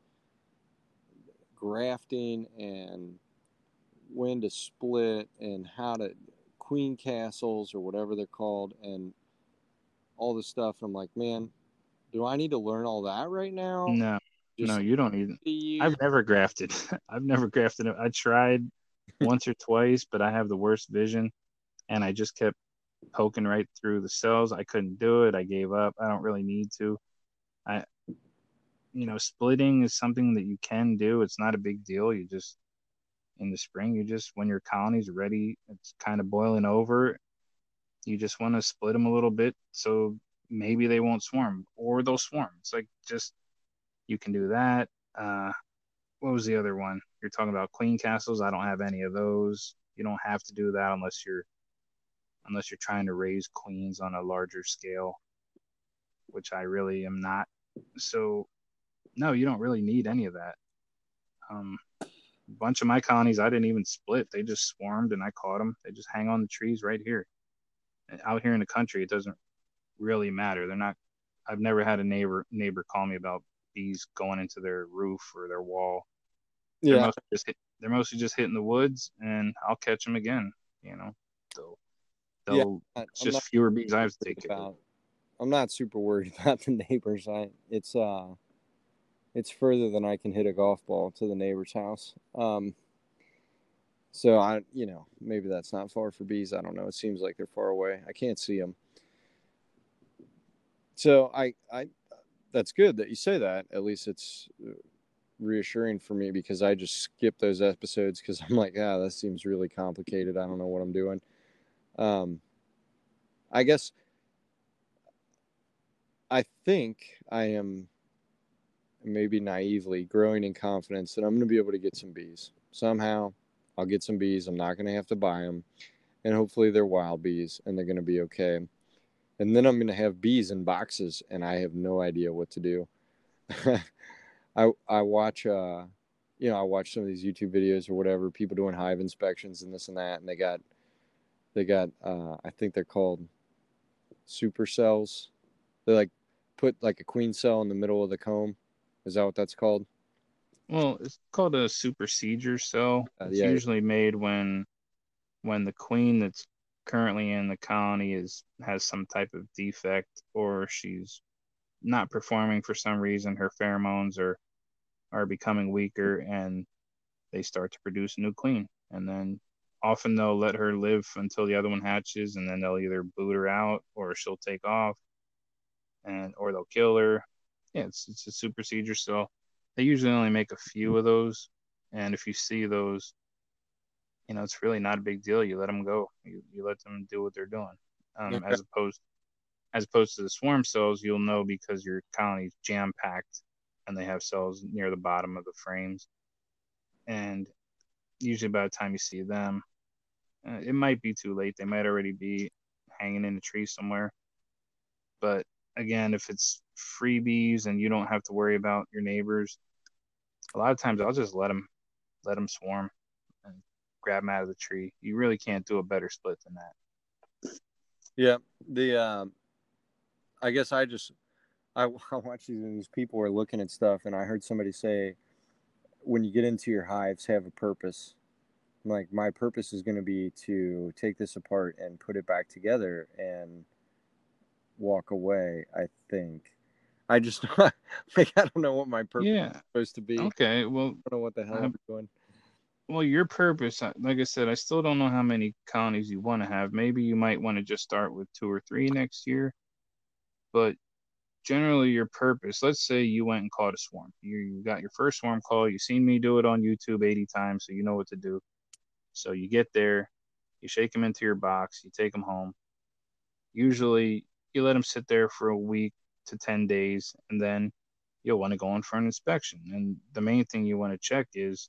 grafting and when to split and how to queen castles or whatever they're called and all this stuff. I'm like, man, do I need to learn all that right now? No, no, Just you don't need. a year? I've never grafted. I've never grafted. I tried once or twice, but I have the worst vision, and I just kept poking right through the cells. I couldn't do it. I gave up. I don't really need to. I, you know, splitting is something that you can do. It's not a big deal. You just in the spring, you just when your colony's ready, it's kind of boiling over. You just want to split them a little bit so maybe they won't swarm or they'll swarm. It's like just you can do that. Uh, what was the other one? You're talking about queen castles. I don't have any of those. You don't have to do that unless you're unless you're trying to raise queens on a larger scale, which I really am not. So no, you don't really need any of that. Um, a bunch of my colonies, I didn't even split. They just swarmed and I caught them. They just hang on the trees right here. Out here in the country, it doesn't really matter. They're not. I've never had a neighbor neighbor call me about bees going into their roof or their wall. They're Yeah, mostly just hit, they're mostly just hitting the woods, and I'll catch them again. You know, they'll yeah. they'll it's I'm just not fewer bees I have to worried take care of. about. I'm not super worried about the neighbors. I it's uh it's further than I can hit a golf ball to the neighbor's house. Um, so I you know maybe that's not far for bees. I don't know. It seems like they're far away. I can't see them. So I I that's good that you say that. At least it's reassuring for me because I just skip those episodes because I'm like, ah, that seems really complicated. I don't know what I'm doing. Um, I guess I think I am maybe naively growing in confidence that I'm going to be able to get some bees. Somehow I'll get some bees. I'm not going to have to buy them. And hopefully they're wild bees and they're going to be okay. And then I'm going to have bees in boxes and I have no idea what to do. I I watch uh you know, I watch some of these YouTube videos or whatever, people doing hive inspections and this and that, and they got they got uh I think they're called supercells. They like put like a queen cell in the middle of the comb. Is that what that's called? Well, it's called a supersedure cell. Uh, It's yeah, usually made when when the queen that's currently in the colony is has some type of defect, or she's not performing for some reason. Her pheromones are are becoming weaker, and they start to produce a new queen. And then often they'll let her live until the other one hatches, and then they'll either boot her out or she'll take off, and or they'll kill her. Yeah, it's it's a supersedure cell. They usually only make a few of those, and if you see those, you know, it's really not a big deal. You let them go. You you let them do what they're doing. Um, okay. as opposed as opposed to the swarm cells, you'll know because your colony's jam packed, and they have cells near the bottom of the frames. And usually by the time you see them, uh, it might be too late. They might already be hanging in a tree somewhere. But again, if it's freebies and you don't have to worry about your neighbors, a lot of times I'll just let them let them swarm and grab them out of the tree. You really can't do a better split than that. Yeah, the um I guess I just I, I watch these these people are looking at stuff and I heard somebody say when you get into your hives have a purpose. Like my purpose is going to be to take this apart and put it back together and walk away, I think. I just like I don't know what my purpose is Yeah. supposed to be. Okay. Well, I don't know what the hell I, I'm doing. well, your purpose, uh, like I said, I still don't know how many colonies you want to have. Maybe you might want to just start with two or three next year. But generally, your purpose, let's say you went and caught a swarm. You, you got your first swarm call. You've seen me do it on YouTube eighty times, so you know what to do. So you get there, you shake them into your box, you take them home. Usually, you let them sit there for a week to ten days, and then you'll want to go in for an inspection. And the main thing you want to check is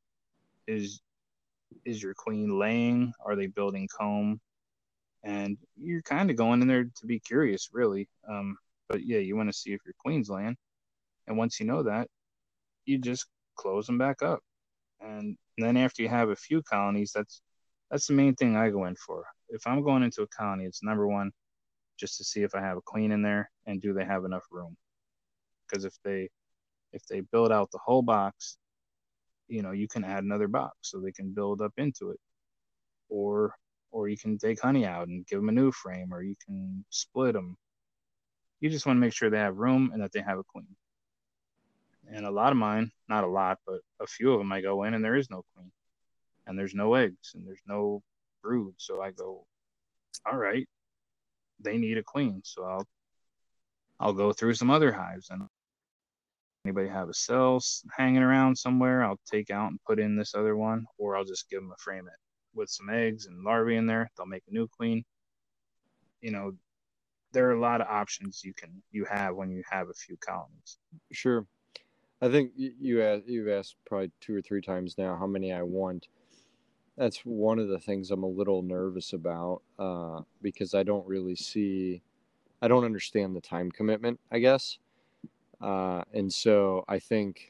is is your queen laying? Are they building comb? And you're kind of going in there to be curious, really. Um, but yeah, you want to see if your queen's laying. And once you know that, you just close them back up. And then after you have a few colonies, that's that's the main thing I go in for. If I'm going into a colony, it's number one, just to see if I have a queen in there and do they have enough room. Because if they if they build out the whole box, you know, you can add another box so they can build up into it. Or or you can take honey out and give them a new frame, or you can split them. You just want to make sure they have room and that they have a queen. And a lot of mine, not a lot, but a few of them, I go in and there is no queen, and there's no eggs, and there's no brood. So I go, all right, they need a queen. So I'll I'll go through some other hives, and anybody have a cell hanging around somewhere, I'll take out and put in this other one, or I'll just give them a frame it with some eggs and larvae in there. They'll make a new queen. You know, there are a lot of options you can you have when you have a few colonies. Sure. I think you asked, you've asked probably two or three times now how many I want. That's one of the things I'm a little nervous about uh, because I don't really see, I don't understand the time commitment, I guess. Uh, and so I think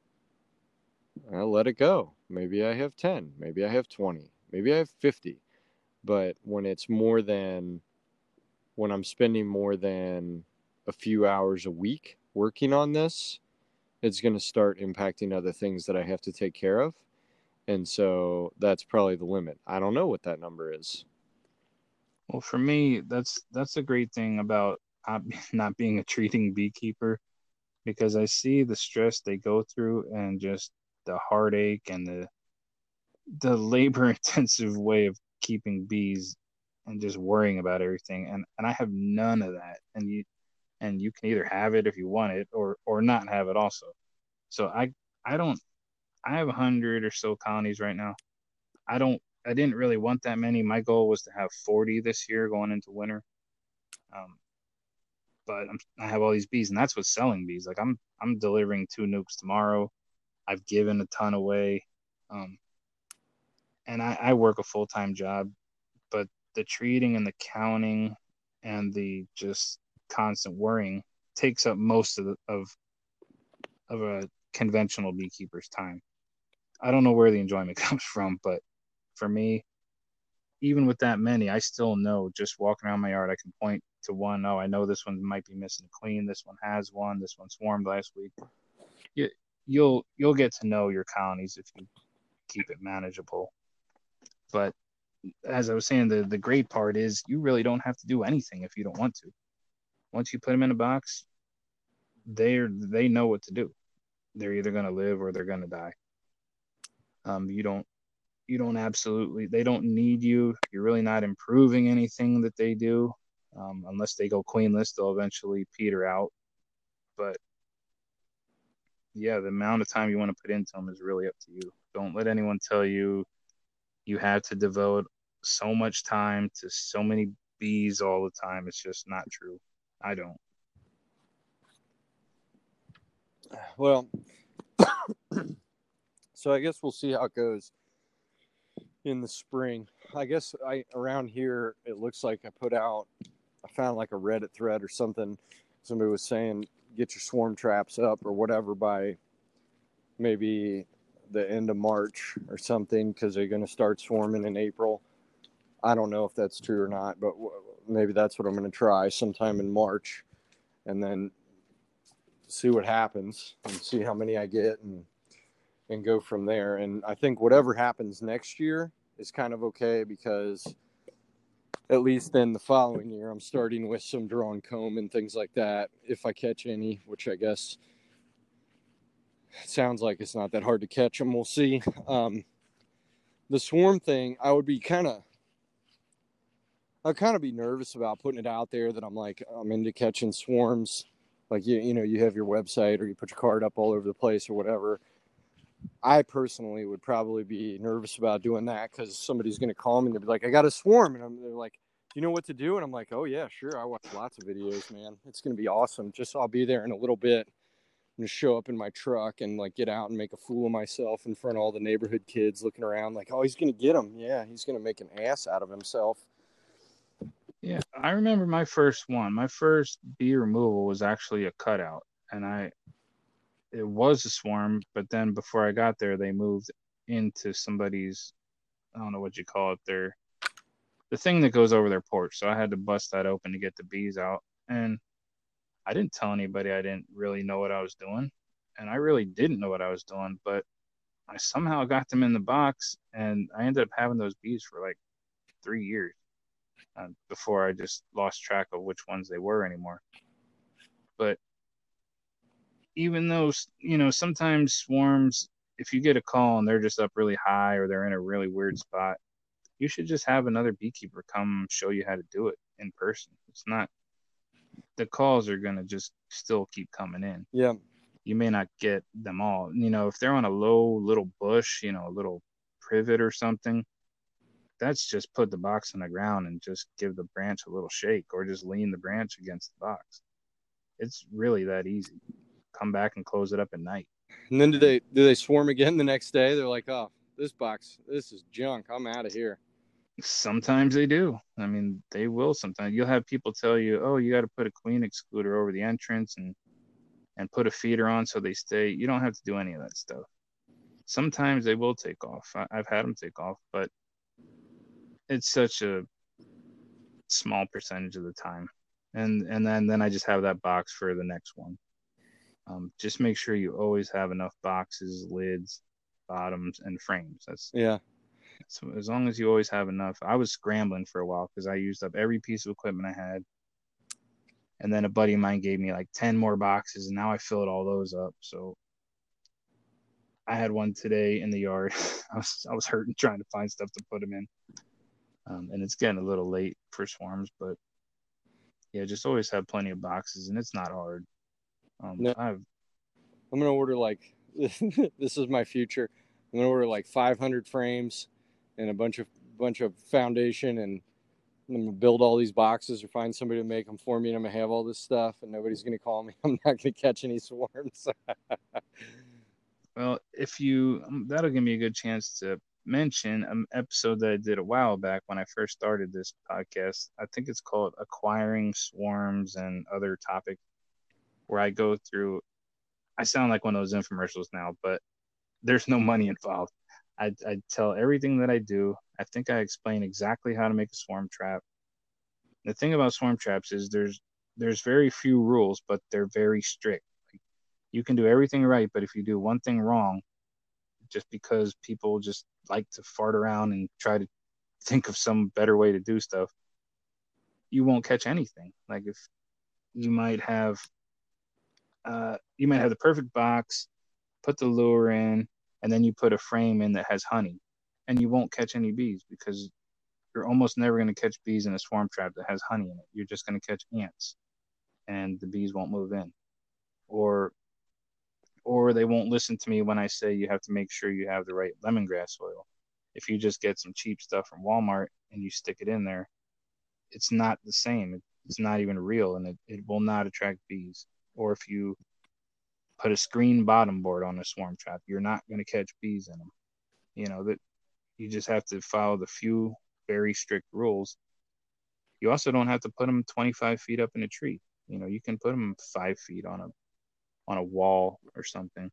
I'll let it go. Maybe I have ten, maybe I have twenty, maybe I have fifty. But when it's more than, when I'm spending more than a few hours a week working on this, it's going to start impacting other things that I have to take care of. And so that's probably the limit. I don't know what that number is. Well, for me, that's that's a great thing about not being a treating beekeeper, because I see the stress they go through and just the heartache and the the labor intensive way of keeping bees and just worrying about everything, and and I have none of that. And you and you can either have it if you want it, or or not have it also. So I I don't I have a hundred or so colonies right now. I don't I didn't really want that many. My goal was to have forty this year going into winter. Um, but I'm, I have all these bees, and that's what's selling bees. Like I'm I'm delivering two nukes tomorrow. I've given a ton away, um, and I, I work a full time job, but the treating and the counting and the just constant worrying takes up most of the, of of a conventional beekeeper's time. I don't know where the enjoyment comes from, but for me, even with that many, I still know just walking around my yard, I can point to one. Oh, I know this one might be missing a queen. This one has one. This one swarmed last week. You, you'll you'll get to know your colonies if you keep it manageable. But as I was saying, the the great part is you really don't have to do anything if you don't want to. Once you put them in a box, they're they know what to do. They're either going to live or they're going to die. Um, you don't you don't absolutely they don't need you. You're really not improving anything that they do, um, unless they go queenless. They'll eventually peter out. But yeah, the amount of time you want to put into them is really up to you. Don't let anyone tell you you have to devote so much time to so many bees all the time. It's just not true. I don't. Well, so I guess we'll see how it goes in the spring. I guess I around here it looks like I put out I found like a Reddit thread or something. Somebody was saying get your swarm traps up or whatever by maybe the end of March or something because they're going to start swarming in April. I don't know if that's true or not, but maybe that's what I'm going to try sometime in March and then see what happens and see how many I get and and go from there. And I think whatever happens next year is kind of okay because at least then the following year I'm starting with some drawn comb and things like that if I catch any, which I guess sounds like it's not that hard to catch them. We'll see. Um, the swarm thing, I would be kind of I'd kind of be nervous about putting it out there that I'm like I'm into catching swarms. Like you, you know, you have your website or you put your card up all over the place or whatever. I personally would probably be nervous about doing that because somebody's going to call me and they'll be like, I got a swarm. And I'm, they're like, do you know what to do? And I'm like, oh, yeah, sure. I watch lots of videos, man. It's going to be awesome. Just I'll be there in a little bit and just show up in my truck and like get out and make a fool of myself in front of all the neighborhood kids looking around like, oh, he's going to get him. Yeah, he's going to make an ass out of himself. Yeah, I remember my first one. My first bee removal was actually a cutout, and I it was a swarm, but then before I got there, they moved into somebody's, I don't know what you call it, their the thing that goes over their porch. So I had to bust that open to get the bees out, and I didn't tell anybody. I didn't really know what I was doing, and I really didn't know what I was doing, but I somehow got them in the box, and I ended up having those bees for like three years. Uh, before I just lost track of which ones they were anymore. But even though, you know, sometimes swarms, if you get a call and they're just up really high or they're in a really weird spot, you should just have another beekeeper come show you how to do it in person. It's not, the calls are going to just still keep coming in. Yeah. You may not get them all. You know, if they're on a low little bush, you know, a little privet or something, that's just put the box on the ground and just give the branch a little shake or just lean the branch against the box. It's really that easy. Come back and close it up at night. And then do they do they swarm again the next day? They're like, oh, this box, this is junk. I'm out of here. Sometimes they do. I mean, they will sometimes. You'll have people tell you, oh, you got to put a queen excluder over the entrance and and put a feeder on so they stay. You don't have to do any of that stuff. Sometimes they will take off. I, I've had them take off, but it's such a small percentage of the time. And and then then I just have that box for the next one. Um, just make sure you always have enough boxes, lids, bottoms, and frames. That's yeah. So as long as you always have enough. I was scrambling for a while because I used up every piece of equipment I had, and then a buddy of mine gave me like ten more boxes, and now I filled all those up. So I had one today in the yard. I was I was hurting trying to find stuff to put them in. Um, and it's getting a little late for swarms, but yeah, just always have plenty of boxes, and it's not hard. Um, No, I've I'm gonna order like this is my future. I'm gonna order like five hundred frames, and a bunch of bunch of foundation, and I'm gonna build all these boxes or find somebody to make them for me, and I'm gonna have all this stuff, and nobody's gonna call me. I'm not gonna catch any swarms. Well, if you, um, that'll give me a good chance to mention an episode that I did a while back when I first started this podcast. I think it's called Acquiring Swarms and Other Topics, where I go through, I sound like one of those infomercials now, but there's no money involved. I, I tell everything that I do. I think I explain exactly how to make a swarm trap. The thing about swarm traps is there's there's very few rules, but they're very strict. Like, you can do everything right, but if you do one thing wrong, just because people just like to fart around and try to think of some better way to do stuff, you won't catch anything. Like if you might have uh, you might have the perfect box, put the lure in, and then you put a frame in that has honey, and you won't catch any bees because you're almost never going to catch bees in a swarm trap that has honey in it. You're just going to catch ants, and the bees won't move in, or or they won't listen to me when I say you have to make sure you have the right lemongrass oil. If you just get some cheap stuff from Walmart and you stick it in there, it's not the same. It's not even real, and it, it will not attract bees. Or if you put a screen bottom board on a swarm trap, you're not going to catch bees in them. You know, that you just have to follow the few very strict rules. You also don't have to put them twenty-five feet up in a tree. You know, you can put them five feet on a on a wall or something.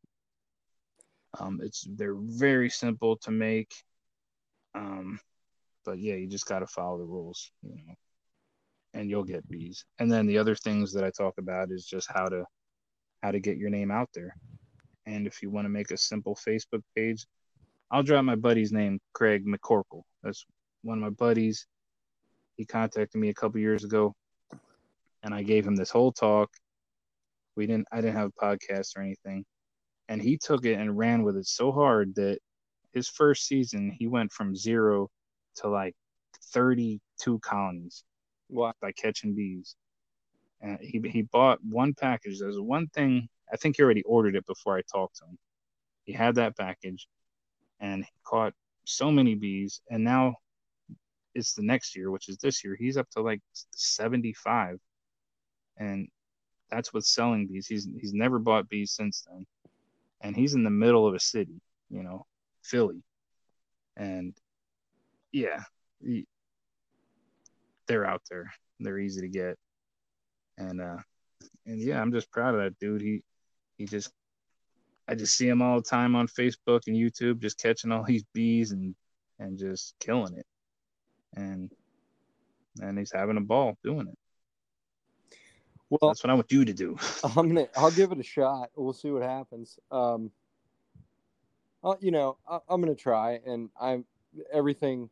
Um, it's they're very simple to make, um, but yeah, you just got to follow the rules, you know, and you'll get bees. And then the other things that I talk about is just how to how to get your name out there. And if you want to make a simple Facebook page, I'll drop my buddy's name, Craig McCorkle. That's one of my buddies. He contacted me a couple years ago, and I gave him this whole talk. We didn't, I didn't have a podcast or anything, and he took it and ran with it so hard that his first season he went from zero to like thirty-two colonies. Wow. By catching bees. And he he bought one package. There's one thing I think he already ordered it before I talked to him. He had that package, and he caught so many bees. And now it's the next year, which is this year. He's up to like seventy-five, and that's with selling bees. He's he's never bought bees since then, and he's in the middle of a city, you know, Philly, and yeah, he, they're out there. They're easy to get, and uh, and yeah, I'm just proud of that dude. He he just I just see him all the time on Facebook and YouTube, just catching all these bees and and just killing it, and and he's having a ball doing it. Well, that's what I want you to do. I'm gonna I'll give it a shot. We'll see what happens. Um, I'll, you know, I, I'm gonna try, and I'm everything.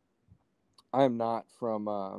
I'm not from uh,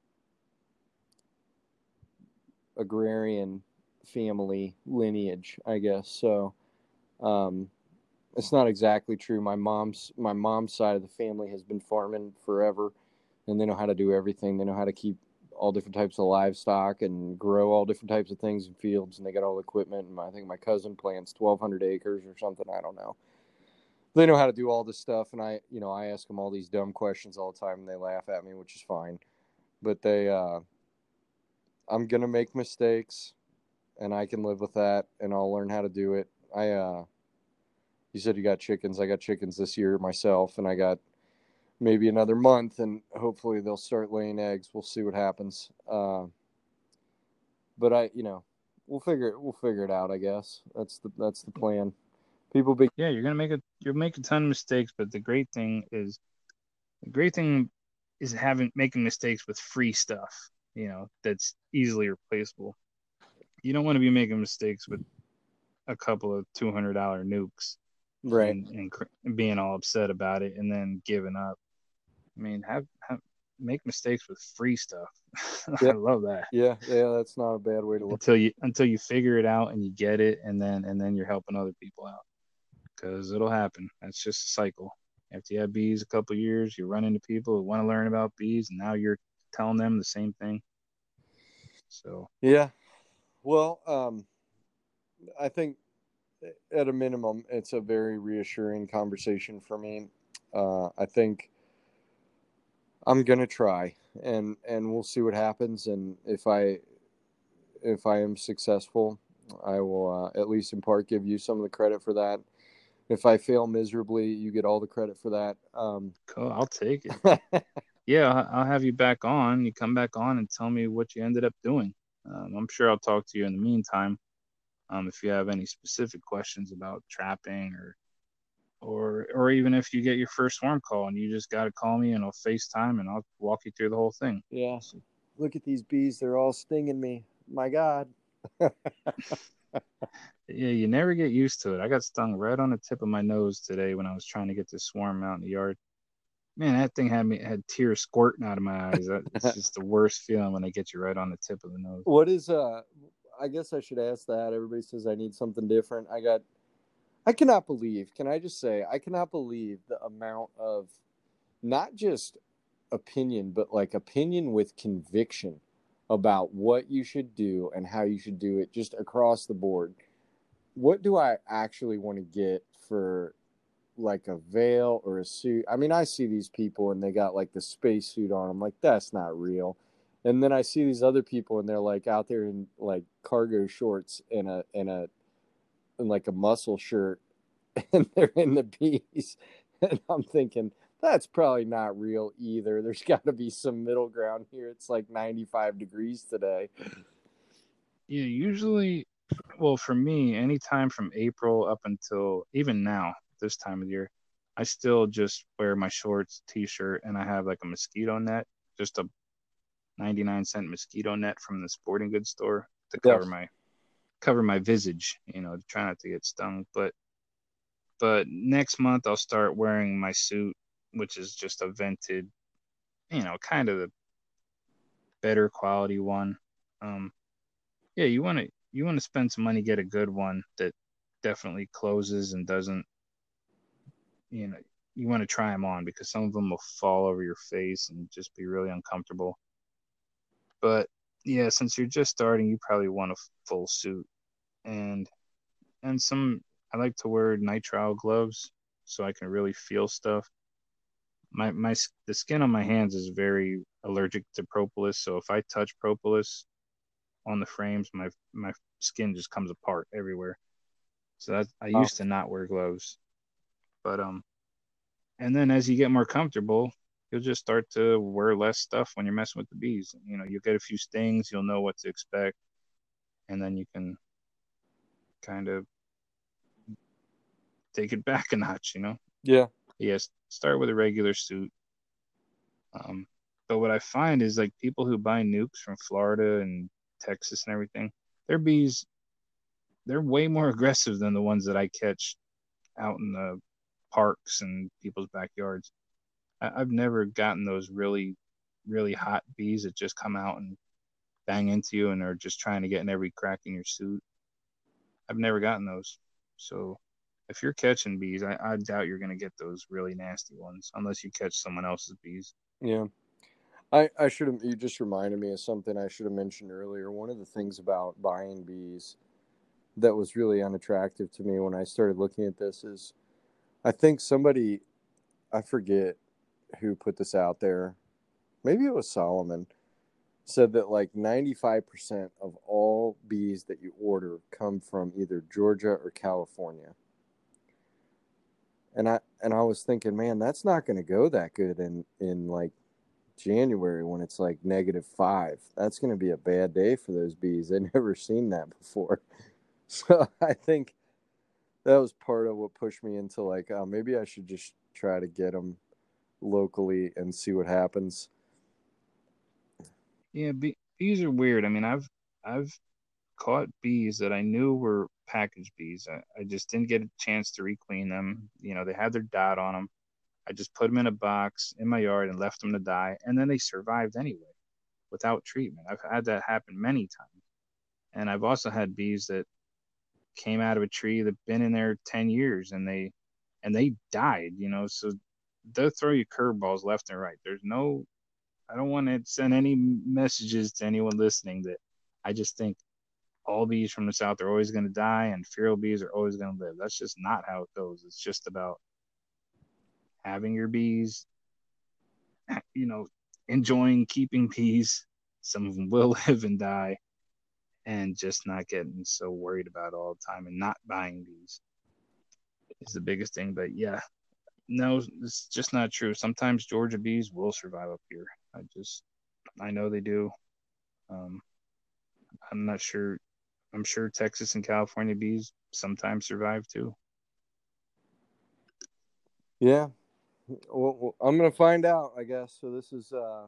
agrarian family lineage, I guess. So um, it's not exactly true. My mom's my mom's side of the family has been farming forever, and they know how to do everything. They know how to keep all different types of livestock and grow all different types of things in fields, and they got all the equipment. And I think my cousin plants twelve hundred acres or something. I don't know. They know how to do all this stuff, and I, you know, I ask them all these dumb questions all the time, and they laugh at me, which is fine. But they, uh, I'm gonna make mistakes, and I can live with that, and I'll learn how to do it. I, uh, you said you got chickens. I got chickens this year myself, and I got maybe another month, and hopefully they'll start laying eggs. We'll see what happens. Uh, but I, you know, we'll figure it. We'll figure it out. I guess that's the that's the plan. People be yeah, you're gonna make a you'll make a ton of mistakes, but the great thing is the great thing is having making mistakes with free stuff, you know, that's easily replaceable. You don't want to be making mistakes with a couple of two hundred dollar nukes, right, and, and and being all upset about it and then giving up. I mean, have, have make mistakes with free stuff. yeah, I love that. yeah, yeah. That's not a bad way to look. Until you until you figure it out and you get it, and then and then you're helping other people out, because it'll happen. That's just a cycle. After you have bees a couple of years, you run into people who want to learn about bees, and now you're telling them the same thing. So yeah, well, um, I think at a minimum, it's a very reassuring conversation for me. Uh, I think I'm gonna try, and and we'll see what happens. And if I if I am successful, I will uh, at least in part give you some of the credit for that. If I fail miserably, you get all the credit for that. Um, Cool, I'll take it. Yeah, I'll, I'll have you back on. You come back on and tell me what you ended up doing. Um, I'm sure I'll talk to you in the meantime. Um, if you have any specific questions about trapping or or or even if you get your first swarm call and you just got to call me and I'll FaceTime and I'll walk you through the whole thing. yeah, So, look at these bees; they're all stinging me. My God. yeah, you never get used to it. I got stung right on the tip of my nose today when I was trying to get this swarm out in the yard. Man, that thing had me had tears squirting out of my eyes. That, it's just the worst feeling when they get you right on the tip of the nose. What is uh? I guess I should ask that. Everybody says I need something different. I got. I cannot believe. Can I just say I cannot believe the amount of not just opinion, but like opinion with conviction about what you should do and how you should do it just across the board. What do I actually want to get for like a veil or a suit? I mean, I see these people and they got like the space suit on. I'm like, that's not real. And then I see these other people and they're like out there in like cargo shorts and a and a and like a muscle shirt and they're in the bees. And I'm thinking, that's probably not real either. There's got to be some middle ground here. It's like ninety-five degrees today. Yeah, usually, well, for me, anytime from April up until even now, this time of year, I still just wear my shorts, t-shirt, and I have like a mosquito net, just a ninety-nine cent mosquito net from the sporting goods store to Yeah. cover my cover my visage, you know, to try not to get stung. But but next month I'll start wearing my suit, which is just a vented, you know, kind of the better quality one. Um, yeah, you want to you want to spend some money, get a good one that definitely closes and doesn't, you know, you want to try them on because some of them will fall over your face and just be really uncomfortable. But yeah, since you're just starting, you probably want a full suit and and some. I like to wear nitrile gloves so I can really feel stuff. My my the skin on my hands is very allergic to propolis, so if I touch propolis on the frames, my my skin just comes apart everywhere. So that I Wow. used to not wear gloves, but um, and then as you get more comfortable, you'll just start to wear less stuff when you're messing with the bees. You know, you'll get a few stings, you'll know what to expect, and then you can kind of take it back a notch. You know, Yeah. yes, start with a regular suit. Um, but what I find is like people who buy nukes from Florida and Texas and everything, their bees, they're way more aggressive than the ones that I catch out in the parks and people's backyards. I, I've never gotten those really, really hot bees that just come out and bang into you and are just trying to get in every crack in your suit. I've never gotten those. So if you're catching bees, I, I doubt you're going to get those really nasty ones unless you catch someone else's bees. Yeah. I, I should have, you just reminded me of something I should have mentioned earlier. One of the things about buying bees that was really unattractive to me when I started looking at this is I think somebody, I forget who put this out there. Maybe it was Solomon, said that like ninety-five percent of all bees that you order come from either Georgia or California. And I and I was thinking, man, that's not going to go that good in in like January when it's like negative five. That's going to be a bad day for those bees. They've never seen that before. So I think that was part of what pushed me into like, oh, maybe I should just try to get them locally and see what happens. Yeah, bee, bees are weird. I mean, I've I've caught bees that I knew were package bees. I, I just didn't get a chance to requeen them. You know, they had their dot on them. I just put them in a box in my yard and left them to die, and then they survived anyway without treatment. I've had that happen many times, and I've also had bees that came out of a tree that been in there ten years and they and they died. You know, so they'll throw you curveballs left and right. There's no, I don't want to send any messages to anyone listening that I just think all bees from the south are always going to die and feral bees are always going to live. That's just not how it goes. It's just about having your bees, you know, enjoying keeping bees. Some of them will live and die, and just not getting so worried about it all the time and not buying bees is the biggest thing. But yeah, no, it's just not true. Sometimes Georgia bees will survive up here. I just, I know they do. Um, I'm not sure. I'm sure Texas and California bees sometimes survive too. Yeah. Well, well, I'm gonna find out, I guess. So this is uh,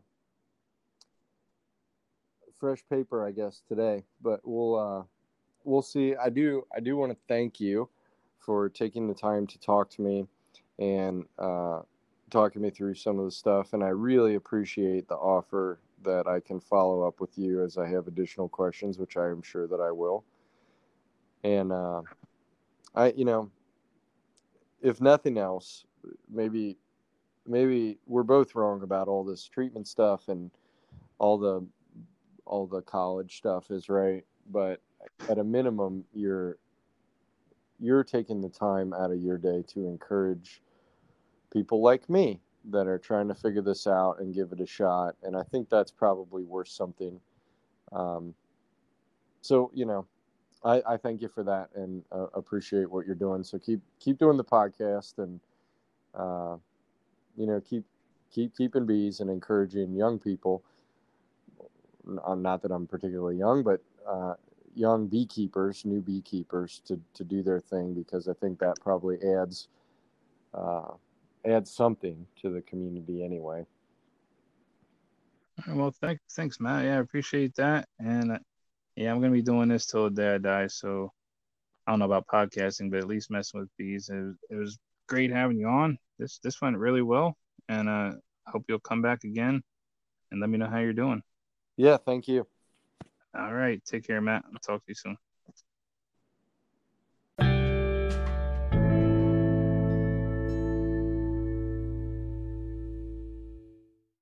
fresh paper, I guess, today. But we'll uh, we'll see. I do I do want to thank you for taking the time to talk to me and uh, talking me through some of the stuff. And I really appreciate the offer that I can follow up with you as I have additional questions, which I am sure that I will. And uh, I, you know, if nothing else, maybe maybe we're both wrong about all this treatment stuff and all the all the college stuff is right, but at a minimum, you're you're taking the time out of your day to encourage people like me that are trying to figure this out and give it a shot. And I think that's probably worth something. Um, so you know, I, I thank you for that and uh, appreciate what you're doing. So keep keep doing the podcast and uh, you know keep keep keeping bees and encouraging young people. Not that I'm particularly young, but uh, young beekeepers, new beekeepers, to to do their thing, because I think that probably adds uh, adds something to the community anyway. Well, thanks, thanks, Matt. Yeah, I appreciate that. And uh, yeah, I'm gonna be doing this till the day I die. So I don't know about podcasting, but at least messing with bees. It was, it was great having you on. This this went really well, and uh, I hope you'll come back again and let me know how you're doing. Yeah, thank you. All right, take care, Matt. I'll talk to you soon.